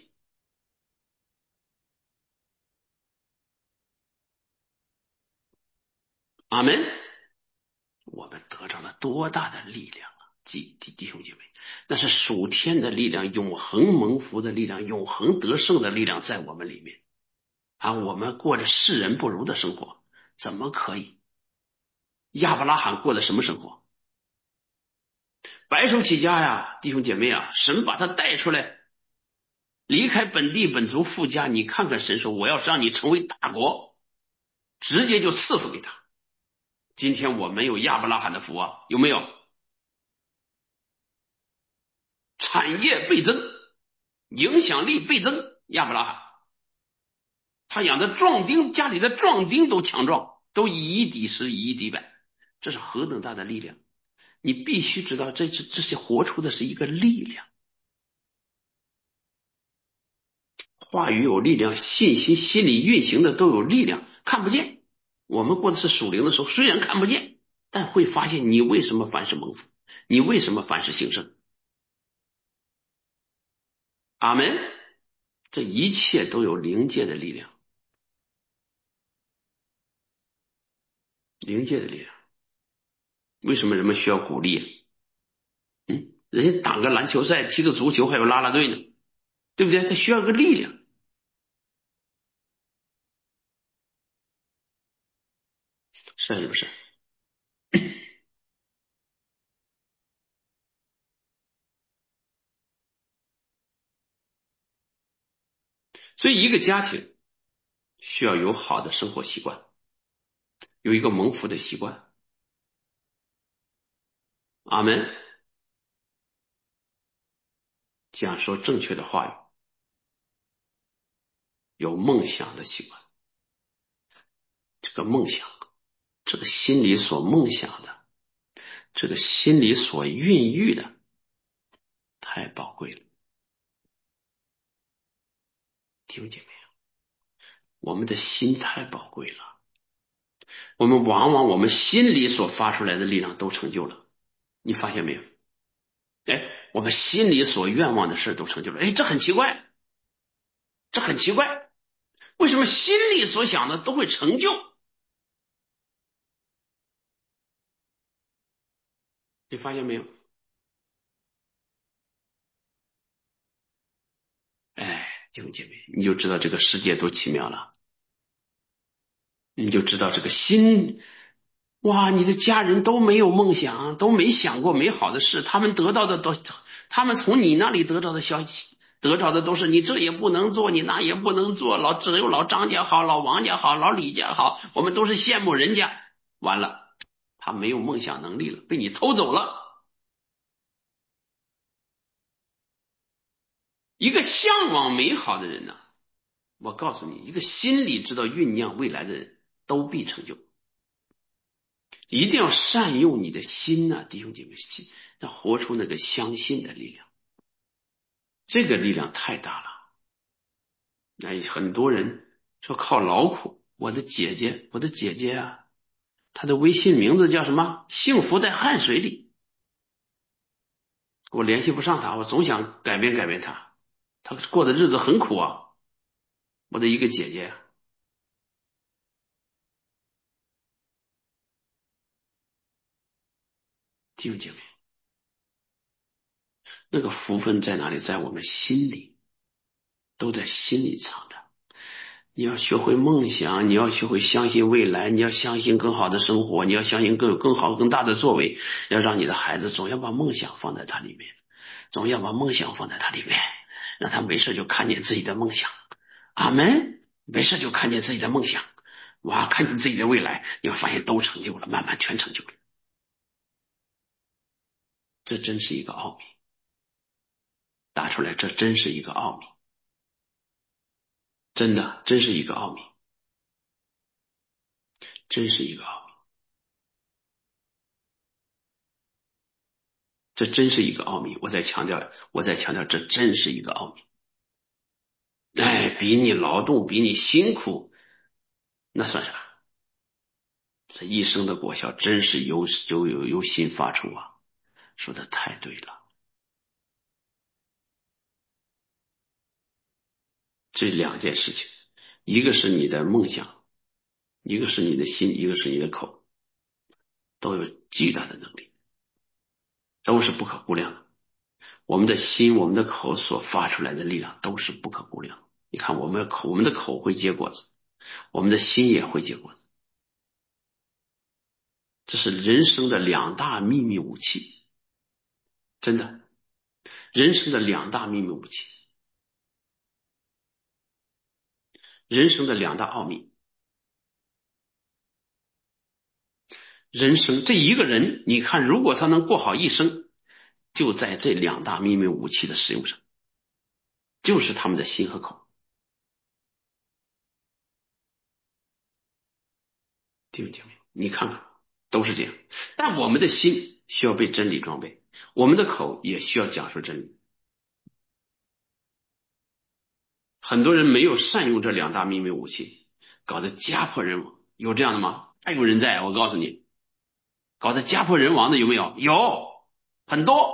阿门。我们得着了多大的力量啊！弟弟兄姐妹，那是属天的力量，永恒蒙福的力量，永恒得胜的力量在我们里面啊！我们过着世人不如的生活，怎么可以？亚伯拉罕过的什么生活？白手起家呀，弟兄姐妹啊，神把他带出来，离开本地本族富家，你看看神说我要让你成为大国，直接就赐福给他。今天我们有亚伯拉罕的福啊，有没有？产业倍增，影响力倍增。亚伯拉罕他养的壮丁，家里的壮丁都强壮，都以一敌十，以一敌百，这是何等大的力量！你必须知道，这是这些活出的是一个力量。话语有力量，信息心理运行的都有力量，看不见。我们过的是属灵的时候，虽然看不见，但会发现你为什么凡事蒙福，你为什么凡事兴盛。阿门。这一切都有灵界的力量，灵界的力量。为什么人们需要鼓励？嗯，人家打个篮球赛，踢个足球，还有啦啦队呢，对不对？他需要个力量，是是不是？所以一个家庭需要有好的生活习惯， 有一个蒙福的习惯。阿门。讲说正确的话语，有梦想的习惯。这个梦想，这个心里所梦想的，这个心里所孕育的，太宝贵了。弟兄姐妹，我们的心太宝贵了。我们往往我们心里所发出来的力量都成就了，你发现没有？哎，我们心里所愿望的事都成就了。哎，这很奇怪，这很奇怪，为什么心里所想的都会成就？你发现没有？哎，弟兄姐妹，你就知道这个世界多奇妙了，你就知道这个心。哇，你的家人都没有梦想，都没想过美好的事，他们得到的都，他们从你那里得到的消息，得到的都是你这也不能做，你那也不能做，老只有老张家好，老王家好，老李家好，我们都是羡慕人家。完了，他没有梦想能力了，被你偷走了。一个向往美好的人呢、啊，我告诉你，一个心里知道酝酿未来的人都必成就。一定要善用你的心呐、啊，弟兄姐妹，要活出那个相信的力量，这个力量太大了。那很多人说靠劳苦，我的姐姐，我的姐姐啊，她的微信名字叫什么？幸福在汗水里。我联系不上她，我总想改变改变她，她过的日子很苦啊。我的一个姐姐，弟兄姐妹，那个福分在哪里？在我们心里，都在心里藏着。你要学会梦想，你要学会相信未来，你要相信更好的生活，你要相信更有更好更大的作为，要让你的孩子总要把梦想放在他里面，总要把梦想放在他里面，让他没事就看见自己的梦想。阿门。没事就看见自己的梦想，哇，看见自己的未来，你会发现都成就了，慢慢全成就了。这真是一个奥秘，打出来，这真是一个奥秘，真的，真是一个奥秘，真是一个奥秘。这真是一个奥秘，我再强调，我再强调，这真是一个奥秘。哎，比你劳动，比你辛苦，那算啥？这一生的果效真是由由由由心发出啊！说的太对了。这两件事情，一个是你的梦想，一个是你的心，一个是你的口，都有巨大的能力，都是不可估量的。我们的心，我们的口所发出来的力量都是不可估量的。你看，我们的口，我们的口会结果子，我们的心也会结果子。这是人生的两大秘密武器，真的，人生的两大秘密武器，人生的两大奥秘。人生这一个人，你看，如果他能过好一生，就在这两大秘密武器的使用上，就是他们的心和口。弟兄姐妹，你看看，都是这样。但我们的心需要被真理装备，我们的口也需要讲述真理。很多人没有善用这两大秘密武器，搞得家破人亡。有这样的吗？还有人在，我告诉你，搞得家破人亡的有没有？有很多，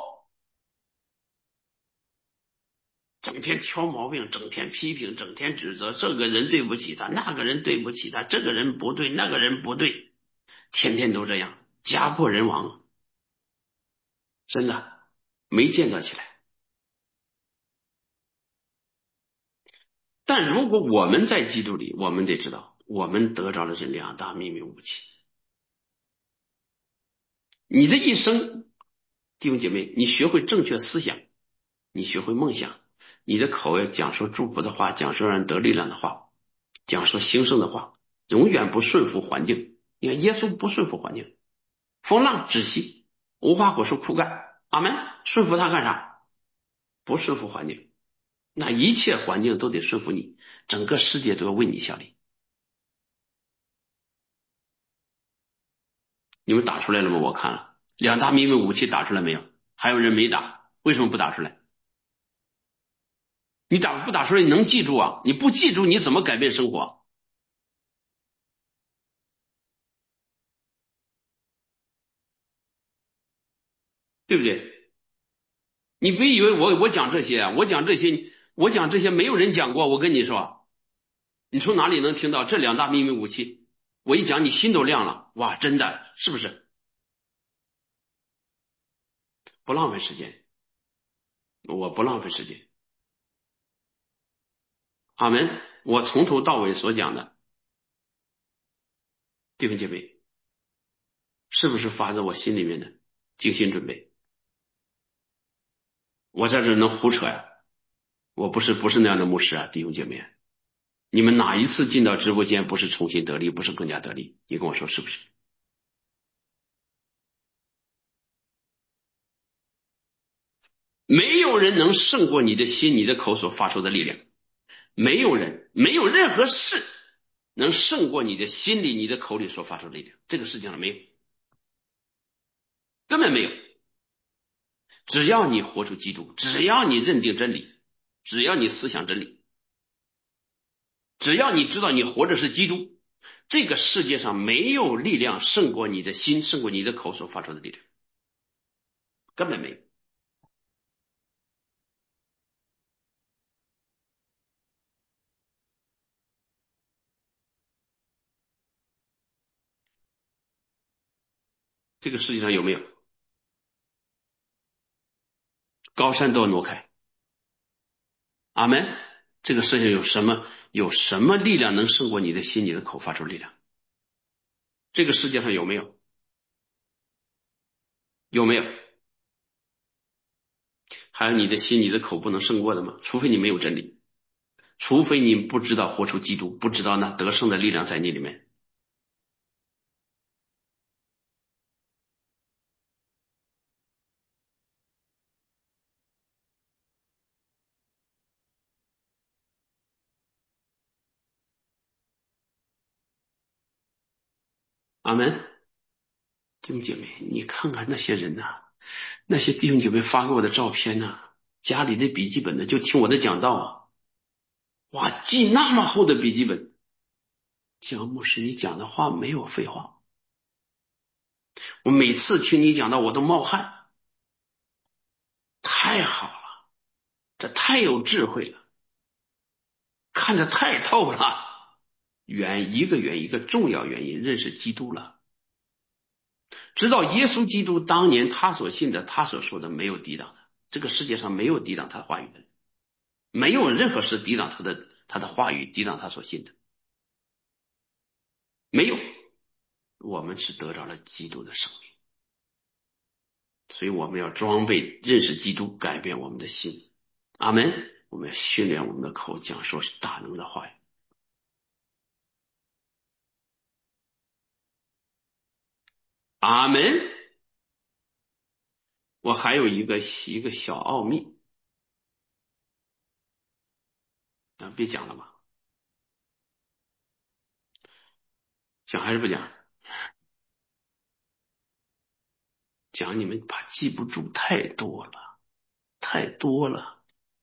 整天挑毛病，整天批评，整天指责，这个人对不起他，那个人对不起他，这个人不对，那个人不对，天天都这样，家破人亡，真的没建造起来。但如果我们在基督里，我们得知道，我们得着了这两大秘密武器。你的一生，弟兄姐妹，你学会正确思想，你学会梦想，你的口要讲说祝福的话，讲说让人得力量的话，讲说兴盛的话，永远不顺服环境， 你看耶稣不顺服环境，风浪止息，无花果树枯干，阿门。顺服他干啥？不顺服环境，那一切环境都得顺服你，整个世界都要为你效力。你们打出来了吗？我看了两大秘密武器打出来没有？还有人没打，为什么不打出来？你打不打出来？你能记住啊？你不记住，你怎么改变生活？对不对？你别以为我我讲这些啊，我讲这些，我讲这些没有人讲过。我跟你说，你从哪里能听到这两大秘密武器？我一讲，你心都亮了。哇，真的是不是？不浪费时间，我不浪费时间。阿门。我从头到尾所讲的，弟兄姐妹，是不是发自我心里面的精心准备？我在这能胡扯呀？我不是不是那样的牧师啊，弟兄姐妹，你们哪一次进到直播间不是重新得力，不是更加得力？你跟我说是不是？没有人能胜过你的心、你的口所发出的力量，没有人，没有任何事能胜过你的心里、你的口里所发出的力量。这个世界上没有，根本没有。只要你活出基督，只要你认定真理，只要你思想真理，只要你知道你活着是基督，这个世界上没有力量胜过你的心，胜过你的口所发出的力量，根本没有。这个世界上有没有？高山都要挪开。阿门。这个世界有什么有什么力量能胜过你的心、你的口发出力量？这个世界上有没有？有没有？还有你的心、你的口不能胜过的吗？除非你没有真理，除非你不知道活出基督，不知道那得胜的力量在你里面。阿门。弟兄姐妹，你看看那些人呐、啊，那些弟兄姐妹发给我的照片呐、啊，家里的笔记本的，就听我的讲道啊，哇，记那么厚的笔记本。讲牧师，你讲的话没有废话，我每次听你讲到我都冒汗，太好了，这太有智慧了，看得太透了。原一个原因，一个重要原因，认识基督了，知道耶稣基督当年他所信的，他所说的没有抵挡的，这个世界上没有抵挡他的话语的，没有任何事抵挡他的他的话语，抵挡他所信的，没有。我们是得着了基督的生命，所以我们要装备认识基督，改变我们的心。阿门。我们要训练我们的口，讲说是大能的话语。阿门。我还有一个一个小奥秘啊，别讲了吧？讲还是不讲？讲你们怕记不住，太多了，太多了。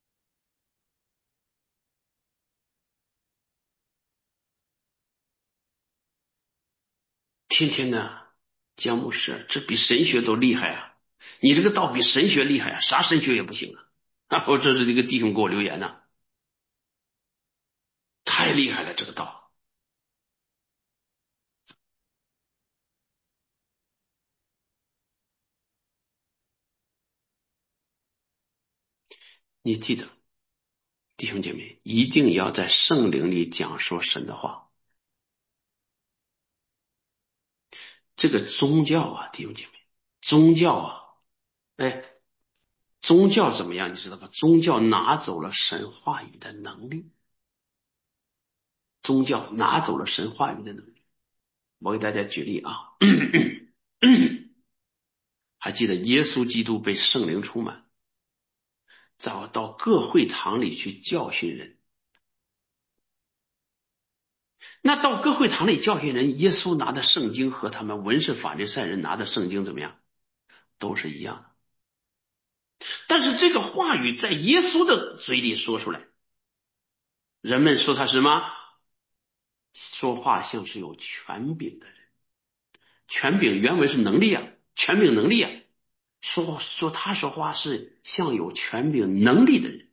天天的讲牧师，这比神学都厉害啊！你这个道比神学厉害啊，啥神学也不行啊！啊，我这是这个弟兄给我留言呢，太厉害了，这个道。你记得，弟兄姐妹，一定要在圣灵里讲说神的话。这个宗教啊，弟兄姐妹，宗教啊，哎，宗教怎么样？你知道吧？宗教拿走了神话语的能力，宗教拿走了神话语的能力。 我给大家举例啊，还记得耶稣基督被圣灵充满，找到各会堂里去教训人。那到各会堂里教训人，耶稣拿的圣经和他们文士法利赛人拿的圣经怎么样？都是一样的。但是这个话语在耶稣的嘴里说出来，人们说他是什么？说话像是有权柄的人。权柄原文是能力啊，权柄能力啊。说说他说话是像有权柄能力的人。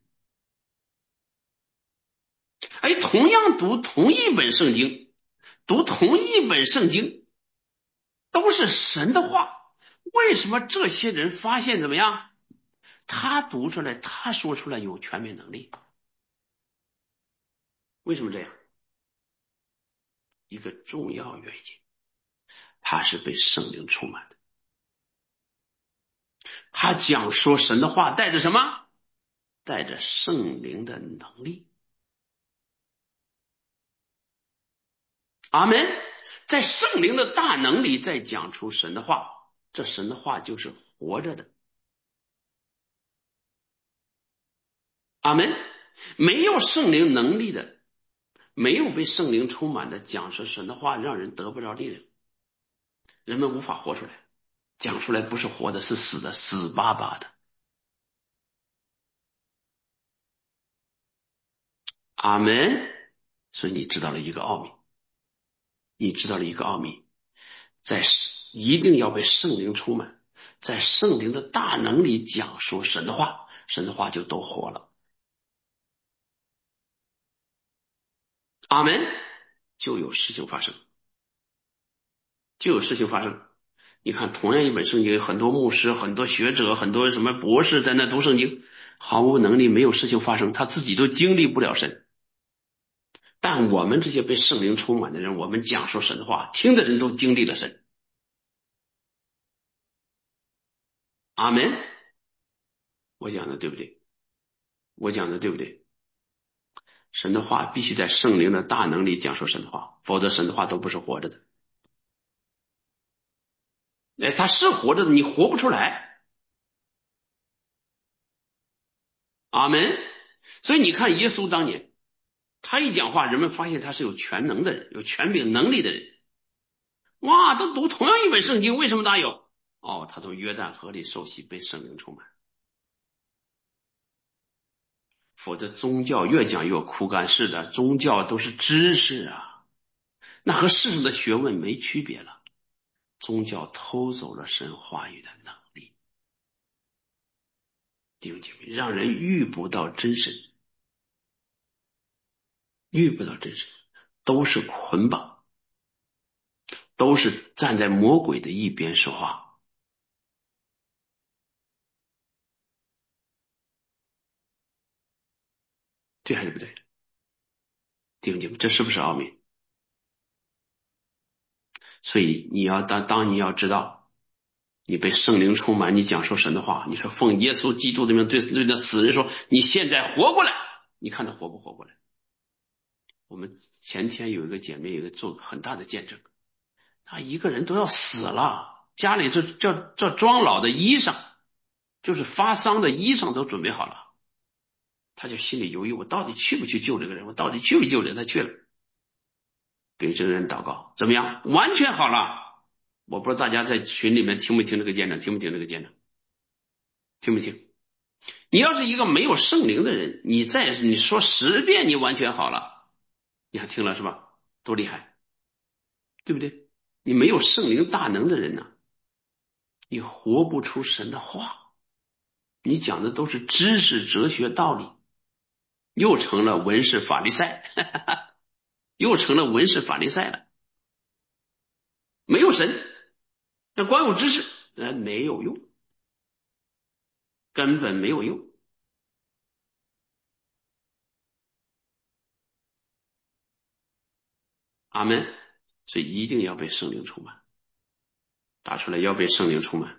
哎，同样读同一本圣经，读同一本圣经，都是神的话，为什么这些人发现怎么样？他读出来，他说出来有权柄能力，为什么这样？一个重要原因，他是被圣灵充满的。他讲说神的话带着什么？带着圣灵的能力。阿们。在圣灵的大能里再讲出神的话，这神的话就是活着的。阿们。没有圣灵能力的，没有被圣灵充满的讲述神的话，让人得不着力量，人们无法活出来，讲出来不是活的，是死的，死巴巴的。阿们。所以你知道了一个奥秘，你知道了一个奥秘，在一定要被圣灵充满，在圣灵的大能里讲述神的话，神的话就都活了。阿们。就有事情发生，就有事情发生。你看同样一本圣经，很多牧师、很多学者、很多什么博士在那读圣经，毫无能力，没有事情发生，他自己都经历不了神。但我们这些被圣灵充满的人，我们讲述神的话，听的人都经历了神。阿们。我讲的对不对？我讲的对不对？神的话必须在圣灵的大能里讲述神的话，否则神的话都不是活着的。哎，他是活着的，你活不出来。阿们。所以你看耶稣当年，他一讲话，人们发现他是有全能的人，有权柄能力的人。哇，都读同样一本圣经，为什么他有？哦，他从约旦河里受洗，被圣灵充满。否则宗教越讲越枯干。是的，宗教都是知识啊，那和世上的学问没区别了。宗教偷走了神话语的能力，弟兄姐妹，让人遇不到真神，遇不到真神，都是捆绑，都是站在魔鬼的一边说话。对还是不对？弟兄姐妹，这是不是奥秘？所以你要当当你要知道，你被圣灵充满，你讲述神的话，你说奉耶稣基督的名对对那死人说，你现在活过来，你看他活不活过来？我们前天有一个姐妹，有一个做很大的见证，她一个人都要死了，家里这这这装老的衣裳，就是发丧的衣裳都准备好了，她就心里犹豫，我到底去不去救这个人？我到底去不去救人？她去了，给这个人祷告，怎么样？完全好了。我不知道大家在群里面听不听这个见证，听不听这个见证？听不听？你要是一个没有圣灵的人，你再你说十遍你完全好了，你还听了是吧？多厉害，对不对？你没有圣灵大能的人呢、啊，你活不出神的话，你讲的都是知识、哲学、道理，又成了文士法利赛，又成了文士法利赛了。没有神，那光有知识，呃，没有用，根本没有用。阿门。所以一定要被圣灵充满，打出来要被圣灵充满。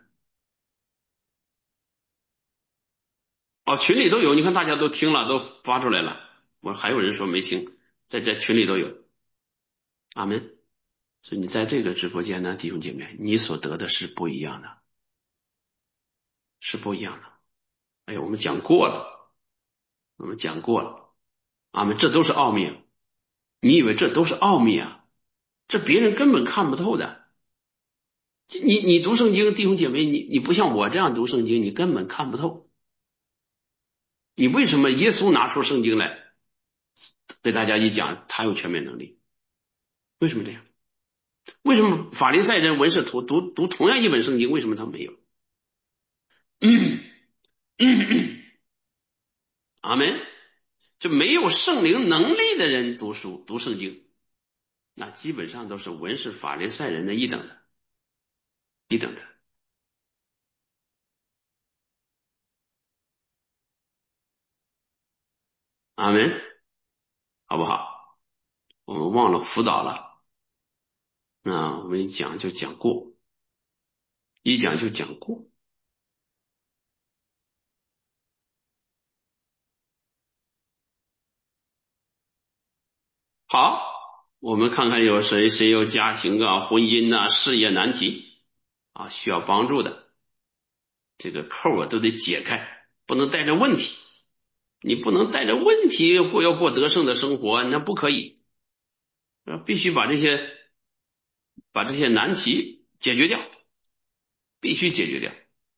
哦，群里都有，你看大家都听了，都发出来了。我还有人说没听，在在群里都有。阿门。 所以你在这个直播间呢，弟兄姐妹，你所得的是不一样的，是不一样的。哎，我们讲过了，我们讲过了，阿们，这都是奥秘。你以为这都是奥秘啊？这别人根本看不透的。你你读圣经，弟兄姐妹，你你不像我这样读圣经，你根本看不透。你为什么耶稣拿出圣经来给大家一讲，他有全面能力？为什么这样？为什么法利赛人、文士图读读同样一本圣经，为什么他没有？嗯嗯、阿门。就没有圣灵能力的人读书读圣经，那基本上都是文士法利赛人的一等的，一等的。阿门，好不好？我们忘了辅导了，那我们一讲就讲过，一讲就讲过。好，我们看看有谁谁有家庭啊、婚姻啊、事业难题啊需要帮助的，这个扣啊都得解开，不能带着问题。你不能带着问题过要过得胜的生活，那不可以，必须把这些把这些难题解决掉，必须解决掉。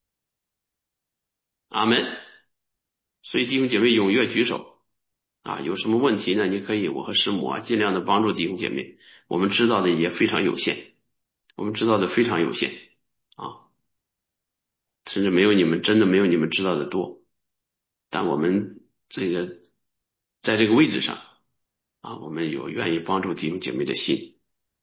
阿门。所以弟兄姐妹踊跃举手啊，有什么问题呢？你可以，我和师母啊，尽量的帮助弟兄姐妹。我们知道的也非常有限，我们知道的非常有限啊，甚至没有你们真的没有你们知道的多。但我们这个在这个位置上啊，我们有愿意帮助弟兄姐妹的心。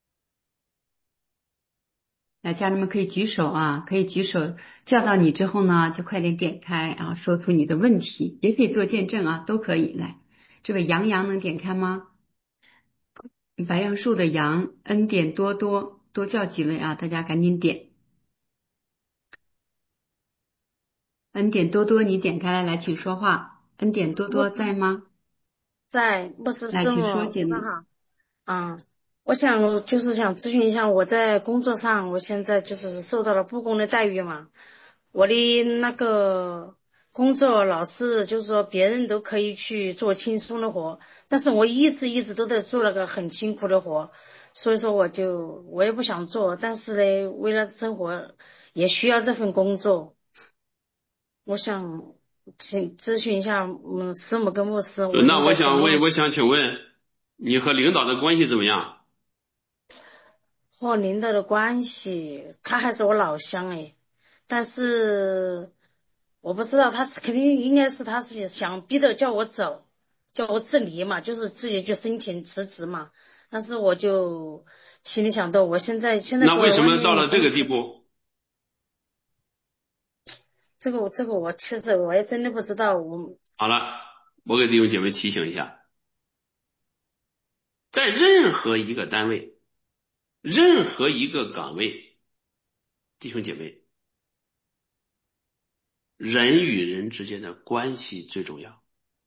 那家人们可以举手啊，可以举手，叫到你之后呢，就快点点开，然后说出你的问题，也可以做见证啊，都可以。来，这位杨洋能点开吗？白杨树的杨，恩典多多，多叫几位啊，大家赶紧点。恩典多多，你点开来，来，请说话。恩典多多在吗？
在，牧师
来，
师母，
请说，姐妹。
早上好。嗯，我想就是想咨询一下，我在工作上，我现在就是受到了不公的待遇嘛。我的那个工作老是就是说别人都可以去做轻松的活，但是我一直一直都在做那个很辛苦的活，所以说我就我也不想做，但是呢，为了生活也需要这份工作。我想请咨询一下，嗯，师母跟牧师，我
那
应
我想问，
该怎么样？
我想请问你和领导的关系怎么样？
和领导的关系，他还是我老乡诶，但是我不知道他是肯定应该是他是想逼着叫我走，叫我自离嘛，就是自己去申请辞职嘛。但是我就心里想到，我现在现在
那为什
在外
么到了这
面有工，
个地步？
这个我这个我其实我也真的不知道，我
好了，我给弟兄姐妹提醒一下，在任何一个单位，任何一个岗位，弟兄姐妹，人与人之间的关系最重要。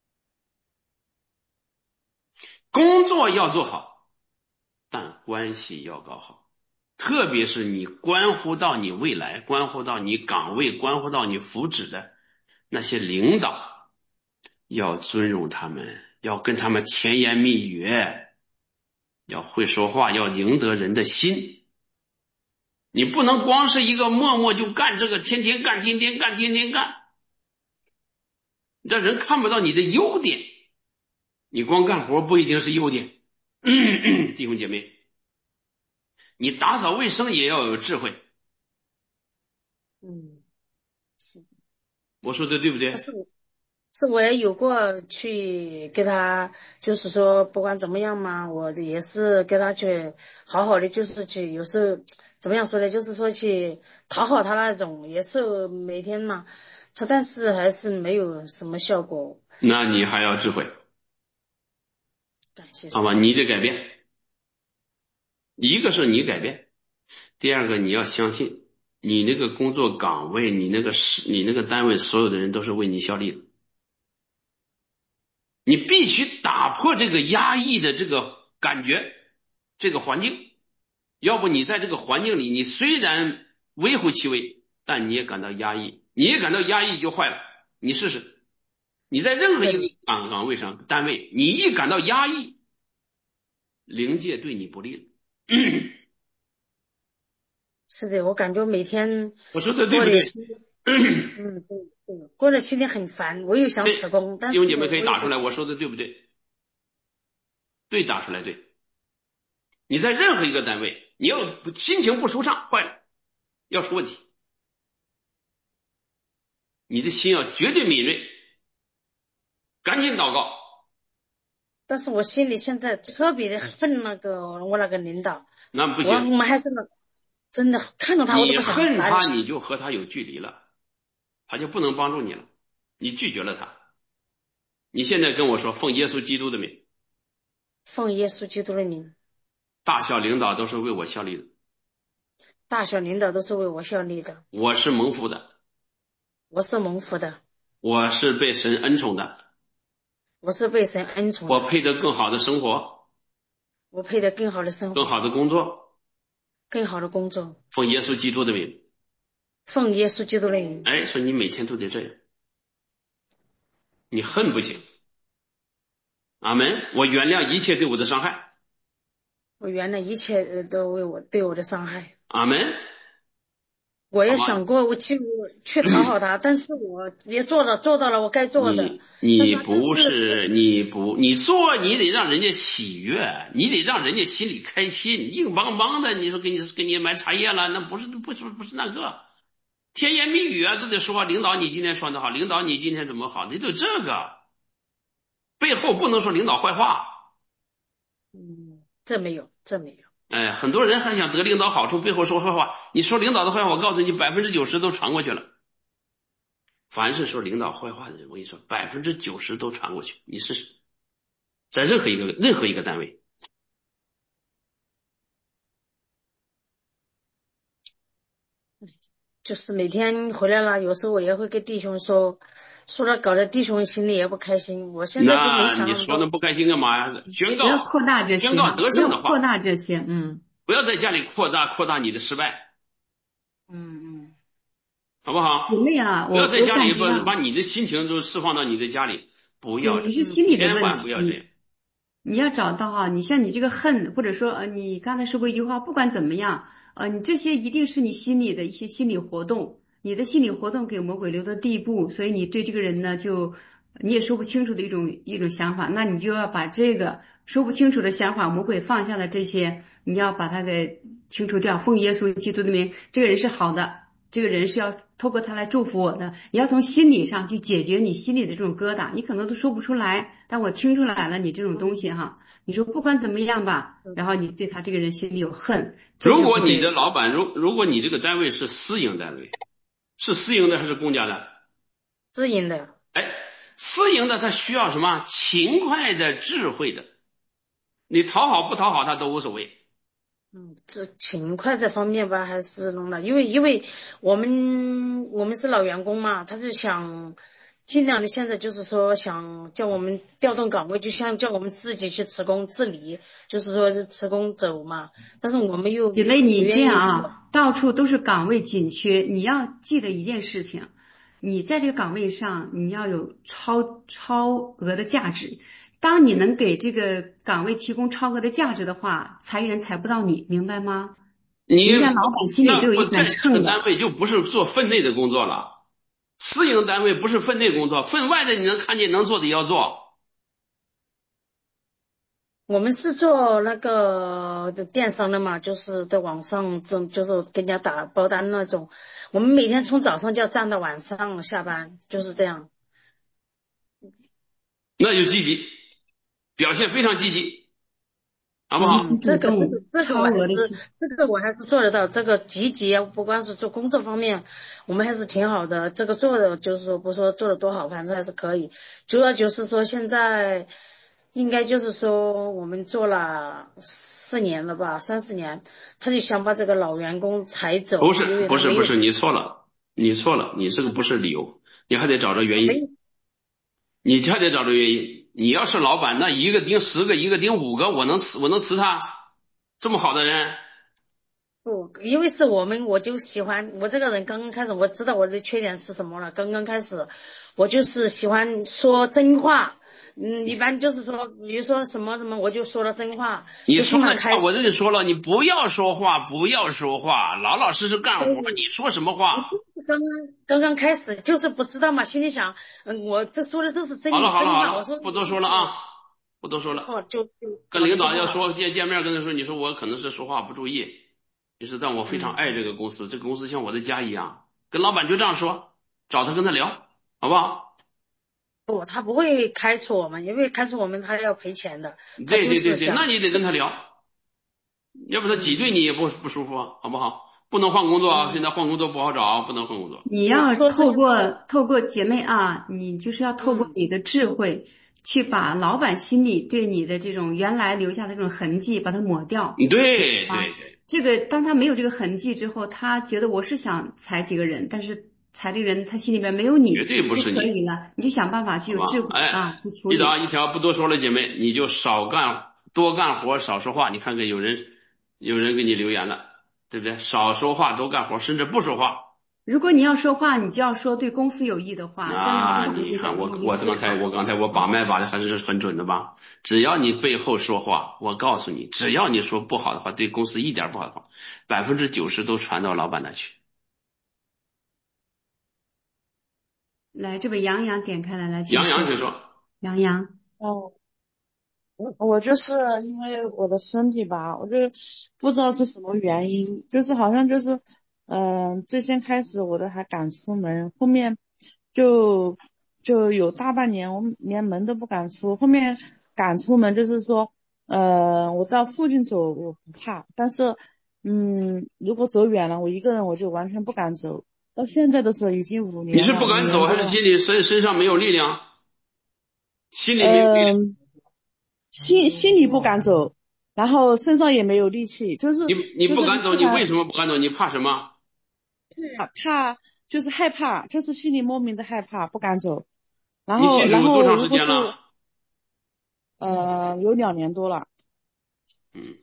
工作要做好，但关系要搞好。特别是你关乎到你未来，关乎到你岗位，关乎到你福祉的那些领导，要尊重他们，要跟他们甜言蜜语，要会说话，要赢得人的心。你不能光是一个默默就干这个，天天干，天天干，天天干，让人看不到你的优点。你光干活不一定是优点，弟兄姐妹，你打扫卫生也要有智慧。
嗯是，
我说的对不对？
但是我是我也有过去给他，就是说不管怎么样嘛，我也是给他去好好的，就是去有时候怎么样说呢，就是说去讨好他那种，也是每天嘛，他但是还是没有什么效果。
那你还要智慧，
感谢
好吧？
师母。
你得改变。一个是你改变，第二个你要相信，你那个工作岗位，你那个是你那个单位，所有的人都是为你效力的。你必须打破这个压抑的这个感觉，这个环境。 要不你在这个环境里，你虽然微乎其微，但你也感到压抑，你也感到压抑就坏了。你试试，你在任何一个岗岗位上、单位，你一感到压抑，灵界对你不利了。
是的，我感觉每天
我说的对不对？
嗯，对对，过得心里很烦，我又想辞工，但是
弟兄姐妹可以打出来，
我
我说的对不对？对，打出来对。你在任何一个单位，你要心情不舒畅，坏了，要出问题。你的心要绝对敏锐，赶紧祷告。
但是我心里现在特别的恨那个我那个领导，
那不行，
我我们还是真的看到他我都
你
不想
恨他，你就和他有距离了，他就不能帮助你了，你拒绝了他。你现在跟我说，奉耶稣基督的名，
奉耶稣基督的名，
大小领导都是为我效力的，
大小领导都是为我效力的，
我是蒙福的，
我是蒙福的，
我是被神恩宠的，
我是被神恩宠的，
我配得更好的生活，
我配得更好的生活，
更好的工作，
更好的工作，
奉耶稣基督的名，
奉耶稣基督的名。
哎，说你每天都得这样，你恨不行。阿门。我原谅一切对我的伤害。
我原谅一切呃都为我对我的伤害。
阿门。
我也想过我去去讨好他，但是我也做了做到了我该做的。
你你不是你不你做，你得让人家喜悦，你得让人家心里开心。硬邦邦的，你说给你给你买茶叶了，那不是不是不是那个甜言蜜语啊，都得说领导你今天说的好，领导你今天怎么好，你得这个背后不能说领导坏话。
嗯，这没有，这没有。
哎，很多人还想得领导好处，背后说坏话。你说领导的坏话，我告诉你，百分之九十都传过去了。凡是说领导坏话的人，我跟你说，百分之九十都传过去。你试试，在任何一个任何一个单位，
就是每天回来了，有时候我也会跟弟兄说，说了搞得弟兄心里也不开心。我现在就没想
那你说那不开心干嘛呀？宣告，
不要扩大这些，
宣告得胜的话，
不要扩大这些，嗯，
不要在家里扩大扩大你的失败，
嗯嗯，
好不好？
姐妹啊，
不要在家里把
我
把你的心情都释放到你的家里，不要，
你是心理的
千
问题，
万不要这样。
你要找到哈，你像你这个恨，或者说呃，你刚才说过一句话，不管怎么样，呃，你这些一定是你心里的一些心理活动，你的心理活动给魔鬼留的地步，所以你对这个人呢，就你也说不清楚的一种一种想法，那你就要把这个说不清楚的想法，魔鬼放下的这些，你要把它给清除掉。奉耶稣基督的名，这个人是好的。这个人是要透过他来祝福我的，你要从心理上去解决你心里的这种疙瘩，你可能都说不出来，但我听出来了你这种东西哈。你说不管怎么样吧，然后你对他这个人心里有恨。
如果你的老板，如如果你这个单位是私营单位，是私营的还是公家的？
私营的。
哎，私营的他需要什么？勤快的、智慧的。你讨好不讨好他都无所谓。
嗯，这勤快这方面吧，还是弄了，因为因为我们我们是老员工嘛，他就想尽量的，现在就是说想叫我们调动岗位，就像叫我们自己去辞工自理，就是说是辞工走嘛。但是我们又
姐妹，你这样啊，到处都是岗位紧缺，你要记得一件事情，你在这个岗位上你要有超超额的价值。当你能给这个岗位提供超额的价值的话，裁员裁不到你，明白吗？
你
人家老板心里都有一杆秤的。
这个单位就不是做分内的工作了，私营单位不是分内工作，分外的你能看见能做的也要做。
我们是做那个电商的嘛，就是在网上这就是跟人家打包单那种。我们每天从早上就要站到晚上下班，就是这样。
那就积极，表现非常积极，好不好？
嗯、这个这个这个我还是这个我还是做得到。这个积极，不光是做工作方面，我们还是挺好的。这个做的就是说不说做的多好，反正还是可以。主要就是说现在应该就是说我们做了四年了吧，三四年，他就想把这个老员工裁走。
不是不是不是，你错了，你错了，你这个不是理由，你还得找着原因。你还得找着原因。你要是老板，那一个盯十个，一个盯五个，我能辞我能辞他？这么好的人，
不，因为是我们，我就喜欢我这个人刚刚开始，我知道我的缺点是什么了。刚刚开始，我就是喜欢说真话，嗯，一般就是说，比如说什么什么，我就说了真话，就
你说了
经常开始。
话我这里说了，你不要说话，不要说话，老老实实干活，你说什么话？
刚刚刚刚开始就是不知道嘛，心里想，嗯，我这说的都是真
好了
理真话，我
好了好了，
说
不多说了啊，不多说了。
哦，就就
跟领
搞得就不好。
导要说见见面跟他说，你说我可能是说话不注意，你是但我非常
嗯，
爱这个公司，这个公司像我的家一样，跟老板就这样说，找他跟他聊，好不好？
不，他不会开除我们，因为开除我们他要赔钱的，他就
对对对对，那
是想，
你得跟他聊，要不他挤兑
嗯
你也不不舒服啊，好不好？不能换工作啊，现
嗯，
在换工作不好找，不能换工作。
你
我做这些。
要透过透过姐妹啊，你就是要透过
嗯。
你的智慧，去把老板心里对你的这种原来留下的这种痕迹，把它抹掉。
对对
啊，
对，
这个当他没有这个痕迹之后，他觉得我是想裁几个人，但是裁这个人他心里边没有你
绝对不
就
是你，
可以了，你就想办法去
好吧？
有智慧
哎，
啊去处
一
理。
答一条，不多说了，姐妹，你就少干多干活，少说话。你看看有人有人给你留言了，对不对？少说话，多干活，甚至不说话。
如果你要说话，你就要说对公司有益的话，站在老
那
板的角
你看我
度上去思
我刚才
考。
我刚才我把脉把的还是很准的吧？只要你背后说话，我告诉你，只要你说不好的话，对公司一点不好的话，百分之九十都传到老板那去。
来，这位杨洋点开了，来，请
杨洋
说。
就说，
杨洋，
哦，我我就是因为我的身体吧，我就不知道是什么原因，就是好像就是，嗯、最先开始我都还敢出门，后面就就有大半年我连门都不敢出，后面敢出门就是说，呃，我到附近走我不怕，但是，嗯，如果走远了，我一个人我就完全不敢走，到现在都是已经五
你是
年了，五
不敢走，还是
年多了，
心里身身上没有力量？心里没有力量？
嗯、心心里不敢走，然后身上也没有力气，就是
你你
就是
不敢走，
不敢
你为什么不敢走？你怕什么？
怕怕，就是害怕，就是心里莫名的害怕，不敢走。然
你
后然
信主多长
后如果是
时间了？
呃有两年多了，
嗯，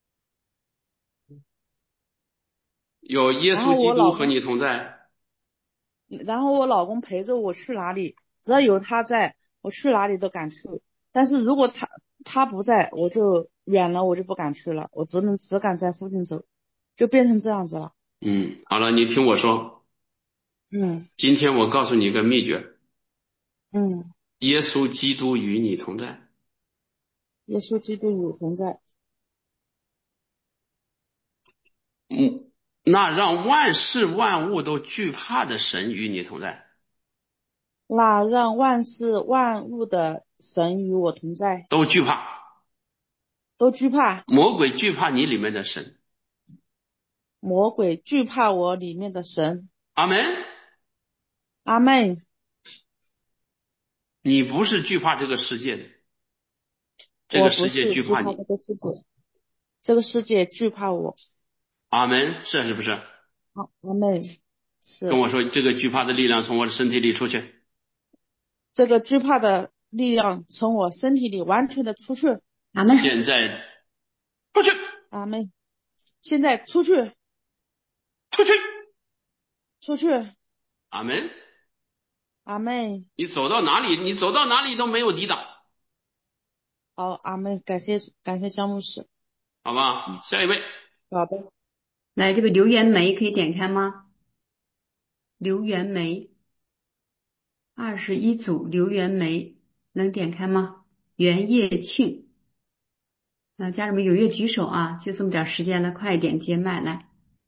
有耶
然后
稣基督
我老公，
和你同在。
然后我老公陪着我去哪里，只要有他在，我去哪里都敢去。但是如果他他不在，我就远了，我就不敢去了，我只能只敢在附近走，就变成这样子了。
嗯，好了，你听我说，
嗯
今天我告诉你一个秘诀，
嗯，
耶稣基督与你同在。
耶稣基督有同在。
嗯，那让万事万物都惧怕的神与你同在。
那让万事万物的神与我同在，
都惧怕，
都惧怕，
魔鬼惧怕你里面的神。
魔鬼惧怕我里面的神。
阿门。
阿妹，
你不是惧怕这个世界的，这个
我不
世界
是惧怕
惧怕你。
这个世界，这个世界惧怕我。
阿门，是是不是？
阿阿妹，是
跟我说，这个惧怕的力量从我的身体里出去。
这个惧怕的力量从我身体里完全的出去。
阿门。
现在出去，
阿妹，现在出去，
出去。
出去。
阿门。
阿妹，
你走到哪里，你走到哪里都没有抵挡，
好，阿妹，感谢感谢姜牧师。
好吧？下一位，
好的，
来，这个刘元梅可以点开吗？刘元梅，二十一组，刘元梅能点开吗？袁叶庆，啊，家人们踊跃举手啊，就这么点时间了，快一点接麦来。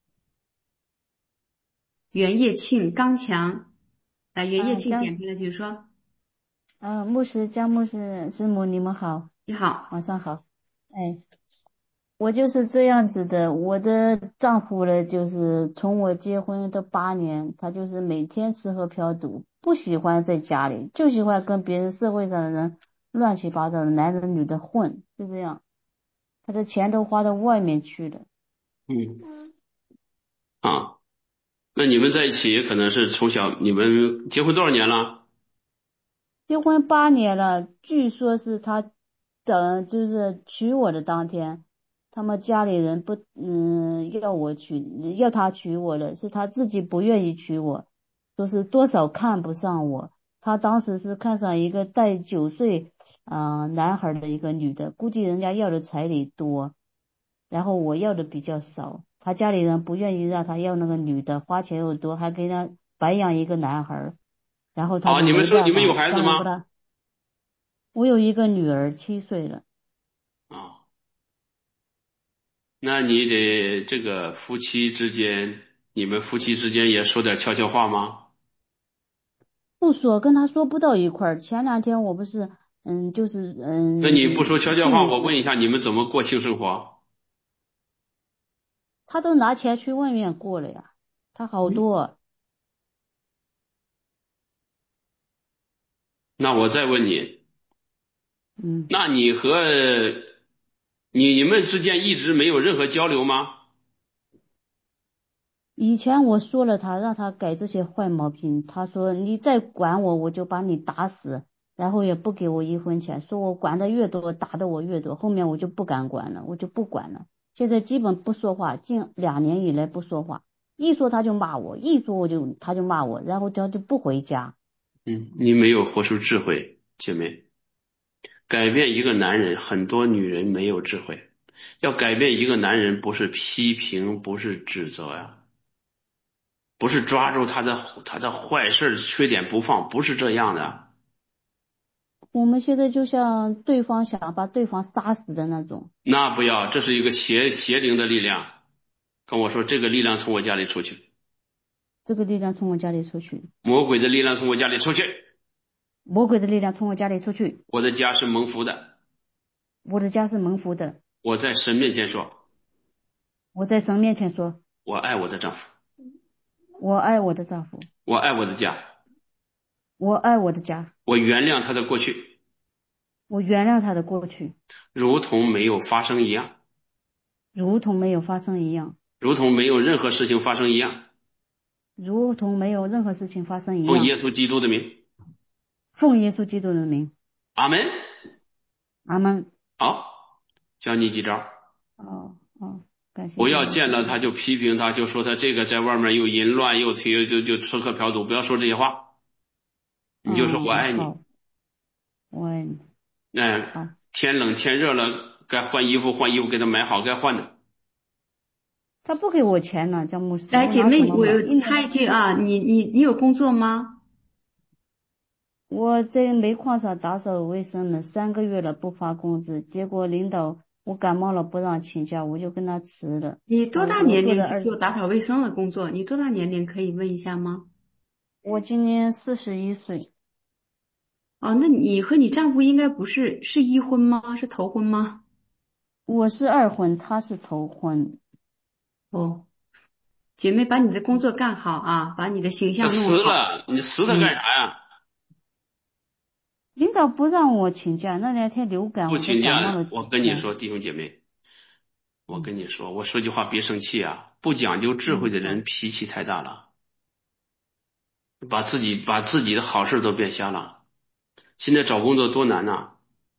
袁叶庆，刚强，来，袁叶
嗯，江，
庆点开了，请说。
嗯，牧师，江牧师师母，你们好，
你好，
晚上好。哎，我就是这样子的，我的丈夫呢，就是从我结婚的八年，他就是每天吃喝嫖赌，不喜欢在家里，就喜欢跟别人社会上的人乱七八糟的男的女的混，就这样，他的钱都花到外面去了。
嗯，啊，那你们在一起可能是从小，你们结婚多少年了？
结婚八年了，据说是他等就是娶我的当天， 他们家里人不嗯要我娶，要他娶我了，是他自己不愿意娶我，说是多少看不上我。他当时是看上一个带九岁啊、呃男孩的一个女的，估计人家要的彩礼多，然后我要的比较少，他家里人不愿意让他要那个女的，花钱又多，还给他白养一个男孩，然后他
好，
就
你们说你们有
没办法，
孩子吗？
刚刚不他，我有一个女儿，七岁了。
啊，那你得这个夫妻之间，你们夫妻之间也说点悄悄话吗？
不说，跟他说不到一块儿。前两天我不是，嗯，就是
那你不说
嗯，
悄悄话，
幸运的，
我问一下，你们怎么过性生活？
他都拿钱去外面过了呀，他好
嗯，
多。
那我再问你，
嗯，
那你和你你们之间一直没有任何交流吗？
以前我说了他，让他改这些坏毛病，他说你再管我，我就把你打死，然后也不给我一分钱，说我管的越多，打的我越多，后面我就不敢管了，我就不管了。现在基本不说话，近两年以来不说话，一说他就骂我，一说我就他就骂我，然后他就不回家。
嗯，你没有活出智慧，姐妹。改变一个男人，很多女人没有智慧。要改变一个男人，不是批评，不是指责呀，不是抓住他的他的坏事缺点不放，不是这样的。
我们现在就像对方想把对方杀死的那种。
那不要，这是一个邪邪灵的力量。跟我说，这个力量从我家里出去，
这个力量从我家里出去，
魔鬼的力量从我家里出去，
魔鬼的力量从我家里出去，
我的家是蒙福的。
我的家是蒙福的。
我在神面前说，
我在神面前说，
我爱我的丈夫，
我爱我的丈夫，
我爱我的家，
我爱我的家，
我原谅他的过去，
我原谅他的过去，
如同没有发生一样，
如同没有发生一样，
如同没有任何事情发生一样。
如同没有任何事情发生一样。
奉耶稣基督的名，
奉耶稣基督的名，
阿门。
阿门。
好，教你几招。
哦哦，感谢
不要
主耶稣。
见了他就批评他，就说他这个在外面又淫乱又提就就吃喝嫖赌，不要说这些话，你就说我爱你。
嗯好，我爱你。
哎，
好，
天冷天热了，该换衣服换衣服，给他买好该换的。
他不给我钱呢，叫牧师，
来，
我
姐妹，
拿什么买？
我有
一年
插一句啊，你你你有工作吗？
我在煤矿上打扫卫生了三个月了，不发工资，结果领导我感冒了不让请假，我就跟他辞了。
你多
我我
大年龄
做了二，
去做打扫卫生的工作？你多大年龄可以问一下吗？
我今年四十一岁。
哦，那你和你丈夫应该不是是一婚吗？是头婚吗？
我是二婚，他是头婚。
哦，姐妹，把你的工作干好啊，把你的形象弄
辞
好。
了，你辞他干啥呀？
领导不让我请假，那两天流感，
不
我都
请假，
感冒了几
我跟你
天。
说，弟兄姐妹，我
嗯
跟你说，我说句话别生气啊，不讲究智慧的
嗯，好，
人脾气太大了，把自己把自己的好事都变瞎了。现在找工作多难呐、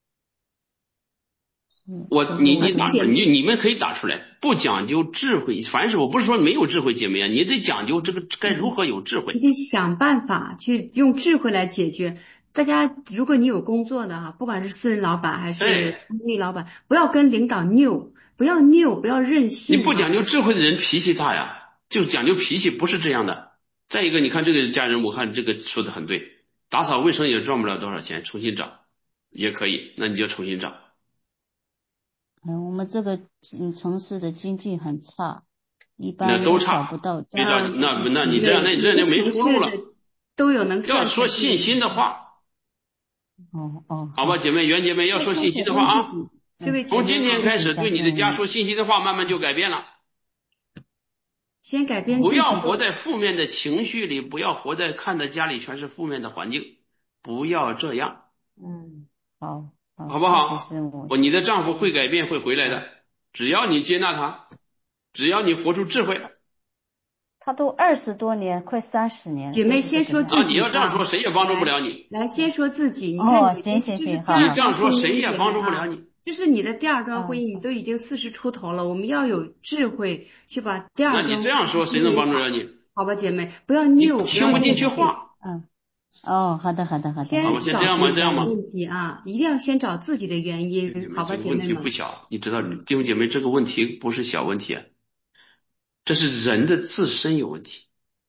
嗯，
我
这是我的，
你你打出来，
姐妹，
你你们可以打出来，不讲究智慧，凡是我不是说没有智慧，姐妹啊，你得讲究这个该如何有智
你
慧。
得想办法去用智慧来解决。大家，如果你有工作的哈，不管是私人老板还是
哎，
公立老板，不要跟领导拗，不要拗，不要任
你
性哈。
不讲究智慧的人脾气大呀，就讲究脾气，不是这样的。再一个，你看这个家人，我看这个说的很对，打扫卫生也赚不了多少钱，重新找也可以，那你就重新找。
嗯，我们这个嗯城市的经济很差，一
那都
般都找不
差，
到
别着急，
嗯，
那那你这样，那
每
你这样就没
每个城
出路了。
市的都有能
要
赚钱的
说信心的
人。
话，
哦哦，
好吧，
好，
姐妹、袁姐妹要说信心的话啊，
问自己，这
嗯，
位姐
从今
妹哈，
天开始
感
对你的家
谢我，
说信心的话，慢慢就改变了。
先改变
不
自己。
要活在负面的情绪里，不要活在看着家里全是负面的环境，不要这样，
嗯，好好，
好不
谢谢
好？
师母，
我你的丈夫会改变，会回来
好，
的，只要你接纳他，只要你活出智慧
他都二十多年，快三十年了，
姐妹
都是这
先说自
个样
啊！你
己
要这样说，
啊，
谁也帮助不
来
了你。
来先说自己。你看
哦，
你这
行行行，
这是第
好好，
你这样
二张
说，谁
婚姻，姐妹
也帮助不了
啊，
你。
就是你的第二桩婚
嗯，
姻，你都已经四十出头了，我们要有智慧去把第
那你
二桩
这样说，谁能帮助了你？
好吧，姐妹，不要
你
拗，不要
听不进
怒气，
去话。
嗯，哦，好的，好的，好的，
好吧，
先找
先这样吧，
自己
这样吧。
的问题啊，一定要先找自己的原
弟兄姐
因，
妹，
好吧，
这个问题不
姐妹们。
小，你知道，弟兄姐妹，这个问题不是小问题啊，这是人的自身有问题。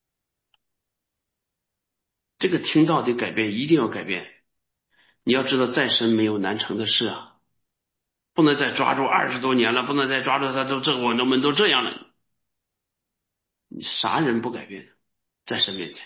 这个听到得改变，一定要改变。你要知道，再深没有难成的事啊，不能再抓住二十多年了，不能再抓住他都这我们们都这样了，你啥人不改变？在神面前，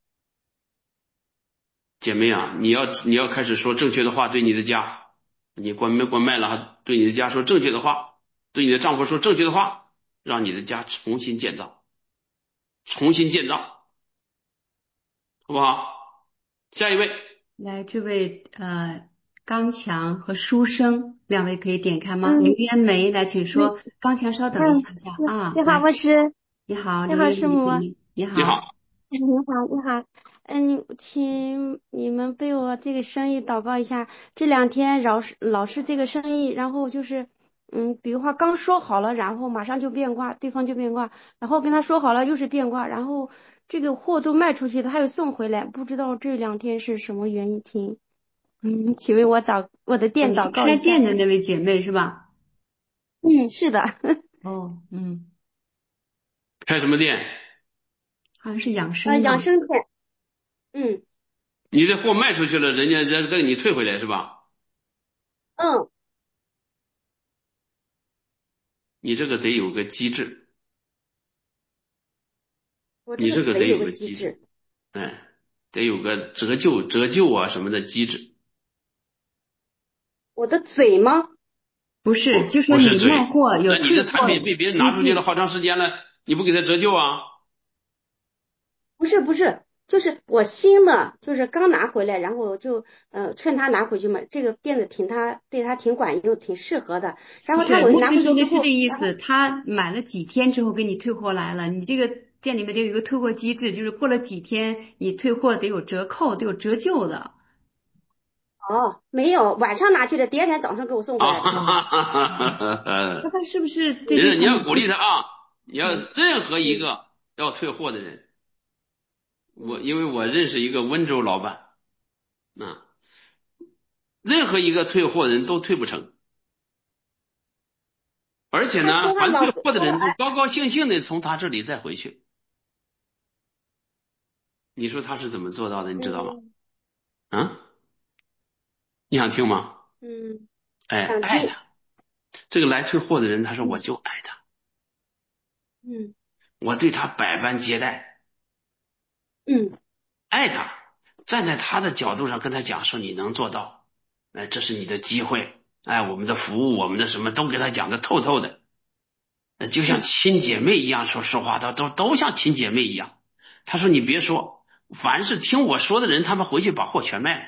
姐妹啊，你要你要开始说正确的话，对你的家，你关麦关麦了，还对你的家说正确的话，对你的丈夫说正确的话，让你的家重新建造，重新建造，好不好？下一位。
来，这位呃，刚强和书生两位可以点开吗？
嗯
刘元梅，来，请
嗯
说。刚强，稍等一
嗯，
下下
你
啊，
你好，
来，
牧师，
你好，
你好，
刘元
师母，
梅姐妹，你
你好。
好。
嗯你好，你好，嗯，请你们为我这个生意祷告一下。这两天老是老是这个生意，然后就是，嗯，比如话刚说好了，然后马上就变卦，对方就变卦，然后跟他说好了又是变卦，然后这个货都卖出去的，他又送回来，不知道这两天是什么原因，请，嗯，请为我祷我的
哦，
店
你是
祷告一下。
开店的那位姐妹是吧？
嗯，是的，
哦，嗯，
开什么店？
好像是养
呃，
生的。
养生店，嗯
你这货卖出去了，人家这这个你退回来是吧？
嗯，
你这个得有个机制，
我这
你这个得有
个贼有个
个机制，
机制。
哎，得有个折旧、折旧啊什么的机制。
我的嘴吗？
不是，
不，
就说
不是
你卖
嘴。
货有
那你的
退货
产品被别人
机
拿出去了
制。
好长时间了，你不给他折旧啊？
不是不是，就是我新的，就是刚拿回来，然后就呃劝他拿回去嘛。这个垫子挺他对他挺管用，挺适合的。然
不是，
后他我
牧
拿回去之后，
师说的是这个意
然后
思，他买了几天之后给你退货来了，你这个店里面得有一个退货机制，就是过了几天你退货得有折扣，得有折旧的。
哦没有，晚上拿去的，第二天早上给我送回
啊，
来的。
哈哈哈哈哈！
那他是不是对这
别人你
产品不喜？
要鼓励他啊，你要
嗯
任何一
嗯
个要退货的人，我
嗯，
因为我认识一个温州老板，啊，任何一个退货的人都退不成。而且呢，
他说他
还退
老
货的人就
老哎，
高高兴兴的从他这里再回去，你说他是怎么做到的？你知道吗？
嗯
啊，你想听吗？
嗯，
哎，
想听，
爱他，这个来退货的人，他说我
嗯
就爱他，
嗯
我对他百般接待，
嗯
爱他，站在他的角度上跟他讲说你能做到，哎，这是你的机会，哎，我们的服务，我们的什么都给他讲的透透的，呃就像
嗯
亲姐妹一样说说话，都都都像亲姐妹一样。他说你别说，凡是听我说的人，他们回去把货全卖了。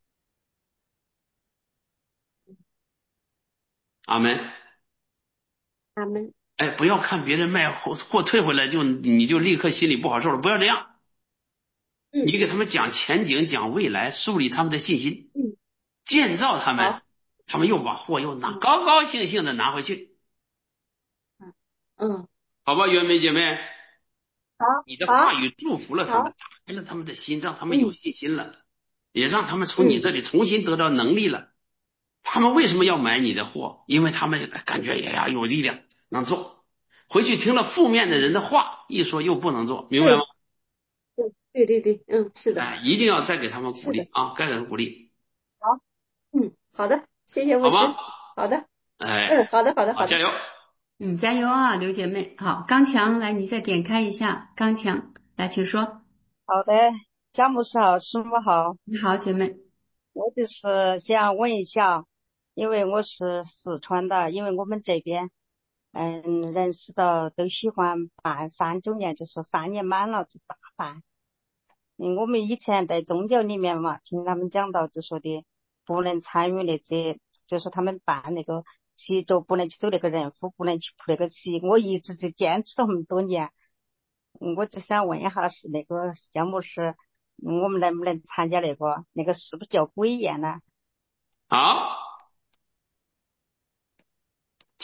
阿门。
他们
哎，不要看别人卖货货退回来就你就立刻心里不好受了，不要这样。你
嗯
给他们讲前景，讲未来，树立他们的信心，
嗯
建造他们，
好，
他们又把货又拿
嗯
高高兴兴的拿回去，
嗯嗯，
好吧，袁梅姐妹，
好
你的话
好
语祝福了他们，
好，
打开了他们的心，让他们有
嗯
信心了，也让他们从你
嗯
这里重新得到能力了。他们为什么要买你的货？因为他们感觉也呀有力量，能做。回去听了负面的人的话，一说又不能做，明白吗？
对对对对对，嗯是的
哎，一定要再给他们鼓
是的，
励啊，该给他们鼓励，
好，嗯好的，谢谢牧
好吗？
师，好的，
哎，
嗯好的好的
好，
好的。
加油！
嗯，加油啊，刘姐妹。好，刚强，来你再点开一下，刚强，来，请说。
好的，佳木斯好，师傅好，
你好，姐妹。
我就是想问一下，因为我是四川的，因为我们这边，嗯，认识的都喜欢办三周年，就说三年满了就大办。嗯，我们以前在宗教里面嘛，听他们讲到就说的不能参与那些，就说他们办那个习俗不能去走那个人夫，不能去铺那个席，我一直就坚持了那么多年。嗯，我就想问一下，是那个项目是，嗯我们能不能参加那个？那个是不是叫鬼宴呢？
好，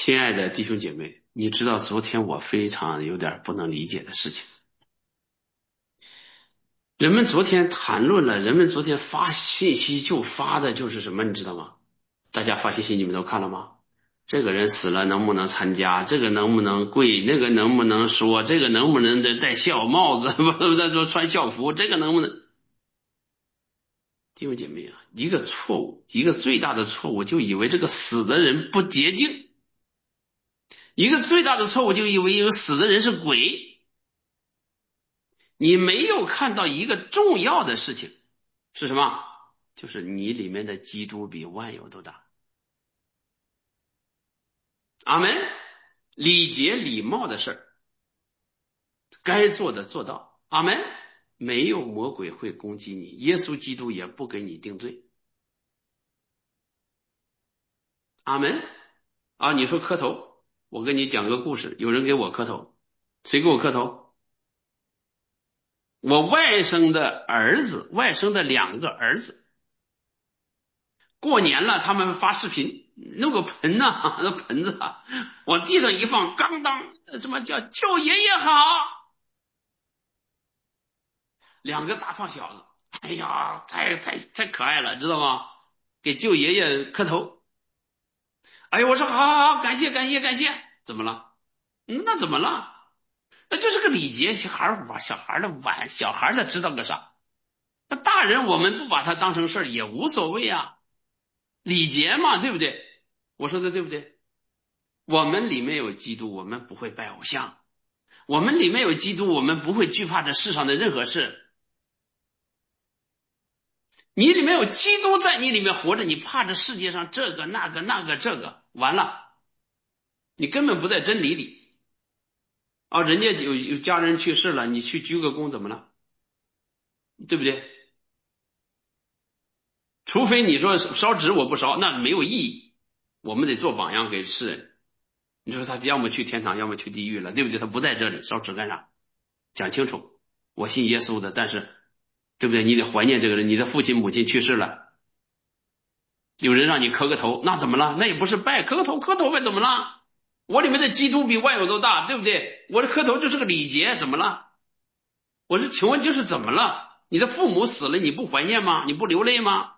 亲爱的弟兄姐妹，你知道昨天我非常有点不能理解的事情。人们昨天谈论了，人们昨天发信息就发的就是什么，你知道吗？大家发信息你们都看了吗？这个人死了能不能参加？这个能不能跪？那个能不能说？这个能不能戴校帽子？不不不，穿校服？这个能不能？弟兄姐妹啊，一个错误，一个最大的错误，就以为这个死的人不洁净；一个最大的错误，就以为有死的人是鬼。你没有看到一个重要的事情是什么？就是你里面的基督比万有都大。阿门。礼节礼貌的事儿，该做的做到。阿门。没有魔鬼会攻击你，耶稣基督也不给你定罪。阿门。啊，你说磕头，我跟你讲个故事，有人给我磕头，谁给我磕头？我外甥的儿子，外甥的两个儿子，过年了，他们发视频，弄个盆呐、啊，那盆子啊，往地上一放，刚当，什么叫舅爷爷好？两个大胖小子，哎呀，太太太可爱了，知道吗？给舅爷爷磕头。哎呀，我说好好好，感谢感谢感谢。怎么了？嗯，那怎么了？那就是个礼节，小孩玩小孩的玩，小孩的知道个啥？那大人我们不把它当成事儿也无所谓啊，礼节嘛，对不对？我说的对不对？我们里面有基督，我们不会拜偶像；我们里面有基督，我们不会惧怕这世上的任何事。你里面有基督在你里面活着，你怕着世界上这个那个那个这个，完了，你根本不在真理里。啊，人家有有家人去世了，你去鞠个躬怎么了？对不对？除非你说烧纸我不烧，那没有意义。我们得做榜样给世人。你说他要么去天堂，要么去地狱了，对不对？他不在这里，烧纸干啥？讲清楚，我信耶稣的，但是对不对？你得怀念这个人，你的父亲母亲去世了，有人让你磕个头，那怎么了？那也不是拜，磕个头磕头呗，怎么了？我里面的基督比万有都大，对不对？我的磕头就是个礼节，怎么了？我是请问就是怎么了？你的父母死了你不怀念吗？你不流泪吗？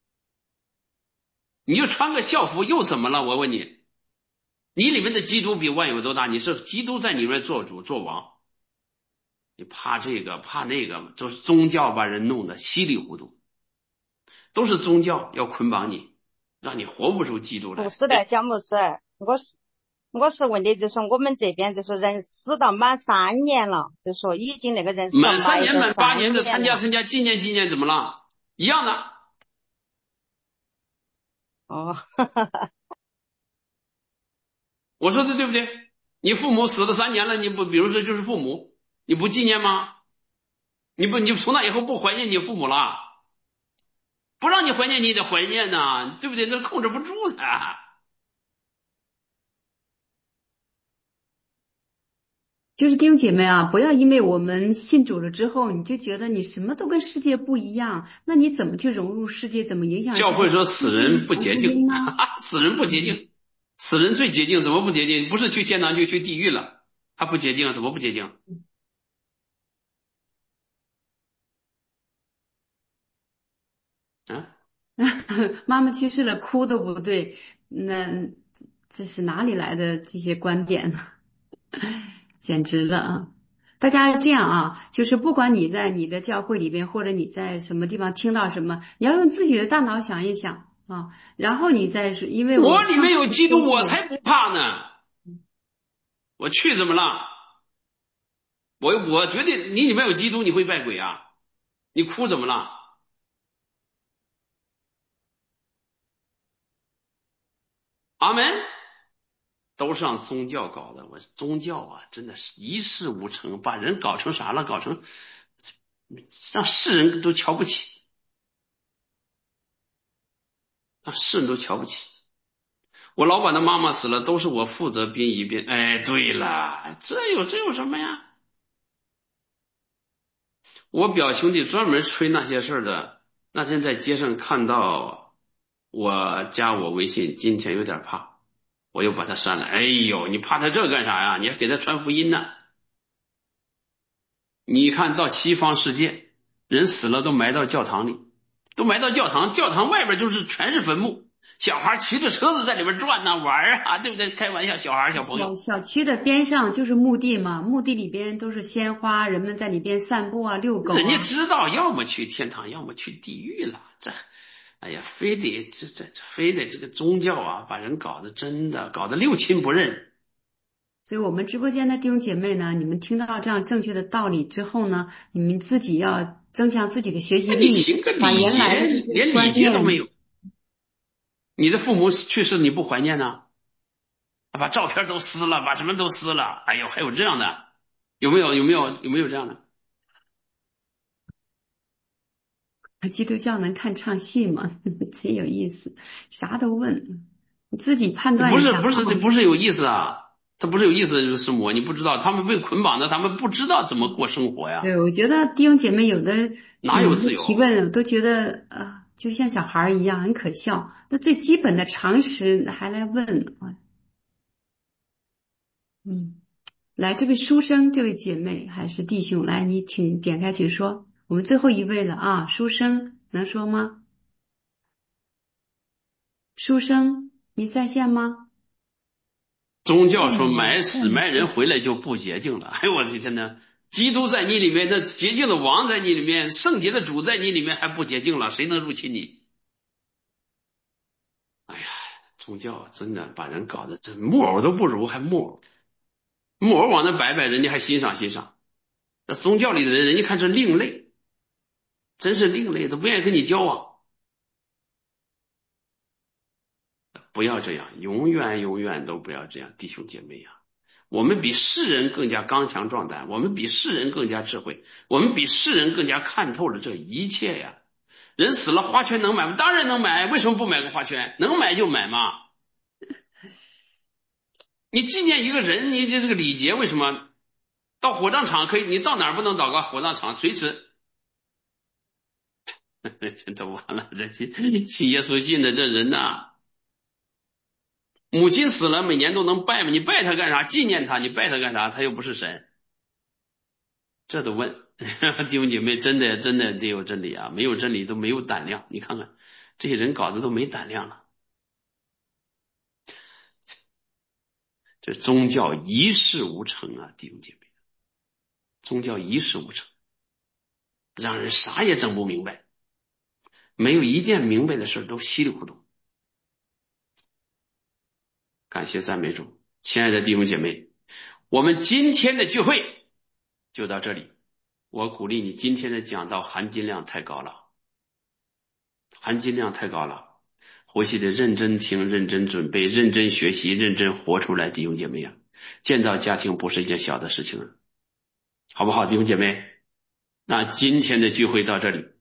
你就穿个校服又怎么了？我问你，你里面的基督比万有都大，你是基督在里面做主做王，你怕这个怕那个，都是宗教把人弄得稀里糊涂，都是宗教要捆绑你，让你活不出基督来。
不是的，姜牧师，我是我是问的，就是我们这边就是人死到满三年了，就说已经那个人死到
满三年满八年的参加
了
参加纪念纪念怎么了？一样的。
哦，
我说的对不对？你父母死了三年了，你不比如说就是父母，你不纪念吗？你不你从那以后不怀念你父母了？不让你怀念，你得怀念呐，对不对？这控制不住的。
就是弟兄姐妹啊，不要因为我们信主了之后，你就觉得你什么都跟世界不一样，那你怎么去融入世界？怎么影响？
教会说死人不洁净，死人不洁净，死人最洁净，怎么不洁净？不是去天堂就去地狱了，他不洁净，怎么不洁净？啊？
妈妈去世了，哭都不对，那这是哪里来的这些观点呢？简直了啊！大家这样啊，就是不管你在你的教会里边，或者你在什么地方听到什么，你要用自己的大脑想一想啊，然后你再是因为
我里面有基督，我才不怕呢。我去怎么了？我我觉得你里面有基督，你会拜鬼啊？你哭怎么了？阿门。都是让宗教搞的，我宗教啊，真的是一事无成，把人搞成啥了？搞成让世人都瞧不起，让世人都瞧不起。我老板的妈妈死了，都是我负责殡仪殡。哎，对了，这有这有什么呀？我表兄弟专门吹那些事儿的，那天在街上看到我加我微信，今天有点怕。 我又把他删了。哎呦，你怕他这干啥呀？你还给他传福音呢？你看到西方世界，人死了都埋到教堂里，都埋到教堂，教堂外边就是全是坟墓，小孩骑着车子在里边转呐、玩啊，对不对？开玩笑，小孩小朋友。
小小区的边上就是墓地嘛，墓地里边都是鲜花，人们在里边散步啊、遛狗啊。
人家知道要么去天堂，要么去地狱了，这，哎呀，非得这这非得这个宗教啊，把人搞得真的搞得六亲不认。
所以我们直播间的弟兄姐妹呢，你们听到这样正确的道理之后呢，你们自己要增强自己的学习
那你
力，
行个礼
把原来的
节，
这些
连礼
观念，
节都没有。你的父母去世你不怀念呢？把照片都撕了，把什么都撕了。哎呦，还有这样的？有没有？有没有？有没有这样的？
基督教能看唱戏吗？真有意思，啥都问，你自己判断
不
一下。
是不是，这
啊
不是有意思啊，他不是有意思的是我，你不知道，他们被捆绑的，他们不知道怎么过生活呀。
对，我觉得弟兄姐妹有的
哪有自由？
提问，我都觉得呃，就像小孩一样，很可笑。那最基本的常识还来问啊？嗯，来，这位书生，这位姐妹还是弟兄，来，你请点开，请说。我们最后一位了啊，书生能说吗？书生，你在线吗？
宗教说埋死埋人回来就不洁净了。哎呦我的天呐，基督在你里面，那洁净的王在你里面，圣洁的主在你里面还不洁净了，谁能入侵你？哎呀，宗教真的把人搞得这木偶都不如，还木偶，木偶往那摆摆，人家还欣赏欣赏。那宗教里的人，人家看这另类，真是另类，都不愿意跟你交往。不要这样，永远永远都不要这样，弟兄姐妹呀、啊！我们比世人更加刚强壮胆，我们比世人更加智慧，我们比世人更加看透了这一切呀！人死了，花圈能买吗？当然能买，为什么不买个花圈？能买就买嘛。你纪念一个人，你这这个礼节为什么？到火葬场可以，你到哪儿不能祷告？火葬场随时。这真的完了，这信信耶稣信的这人呐、啊。母亲死了，每年都能拜吗？你拜他干啥？纪念他，你拜他干啥？他又不是神，这都问弟兄姐妹，真的真的得有真理啊！没有真理都没有胆量。你看看这些人搞得都没胆量了。这宗教一事无成啊，弟兄姐妹，宗教一事无成，让人啥也整不明白，没有一件明白的事都稀里糊涂。感谢赞美主，亲爱的弟兄姐妹，我们今天的聚会就到这里。我鼓励你，今天的讲道含金量太高了，含金量太高了，回去得认真听，认真准备，认真学习，认真活出来。弟兄姐妹呀、啊，建造家庭不是一件小的事情啊，好不好，弟兄姐妹？那今天的聚会到这里。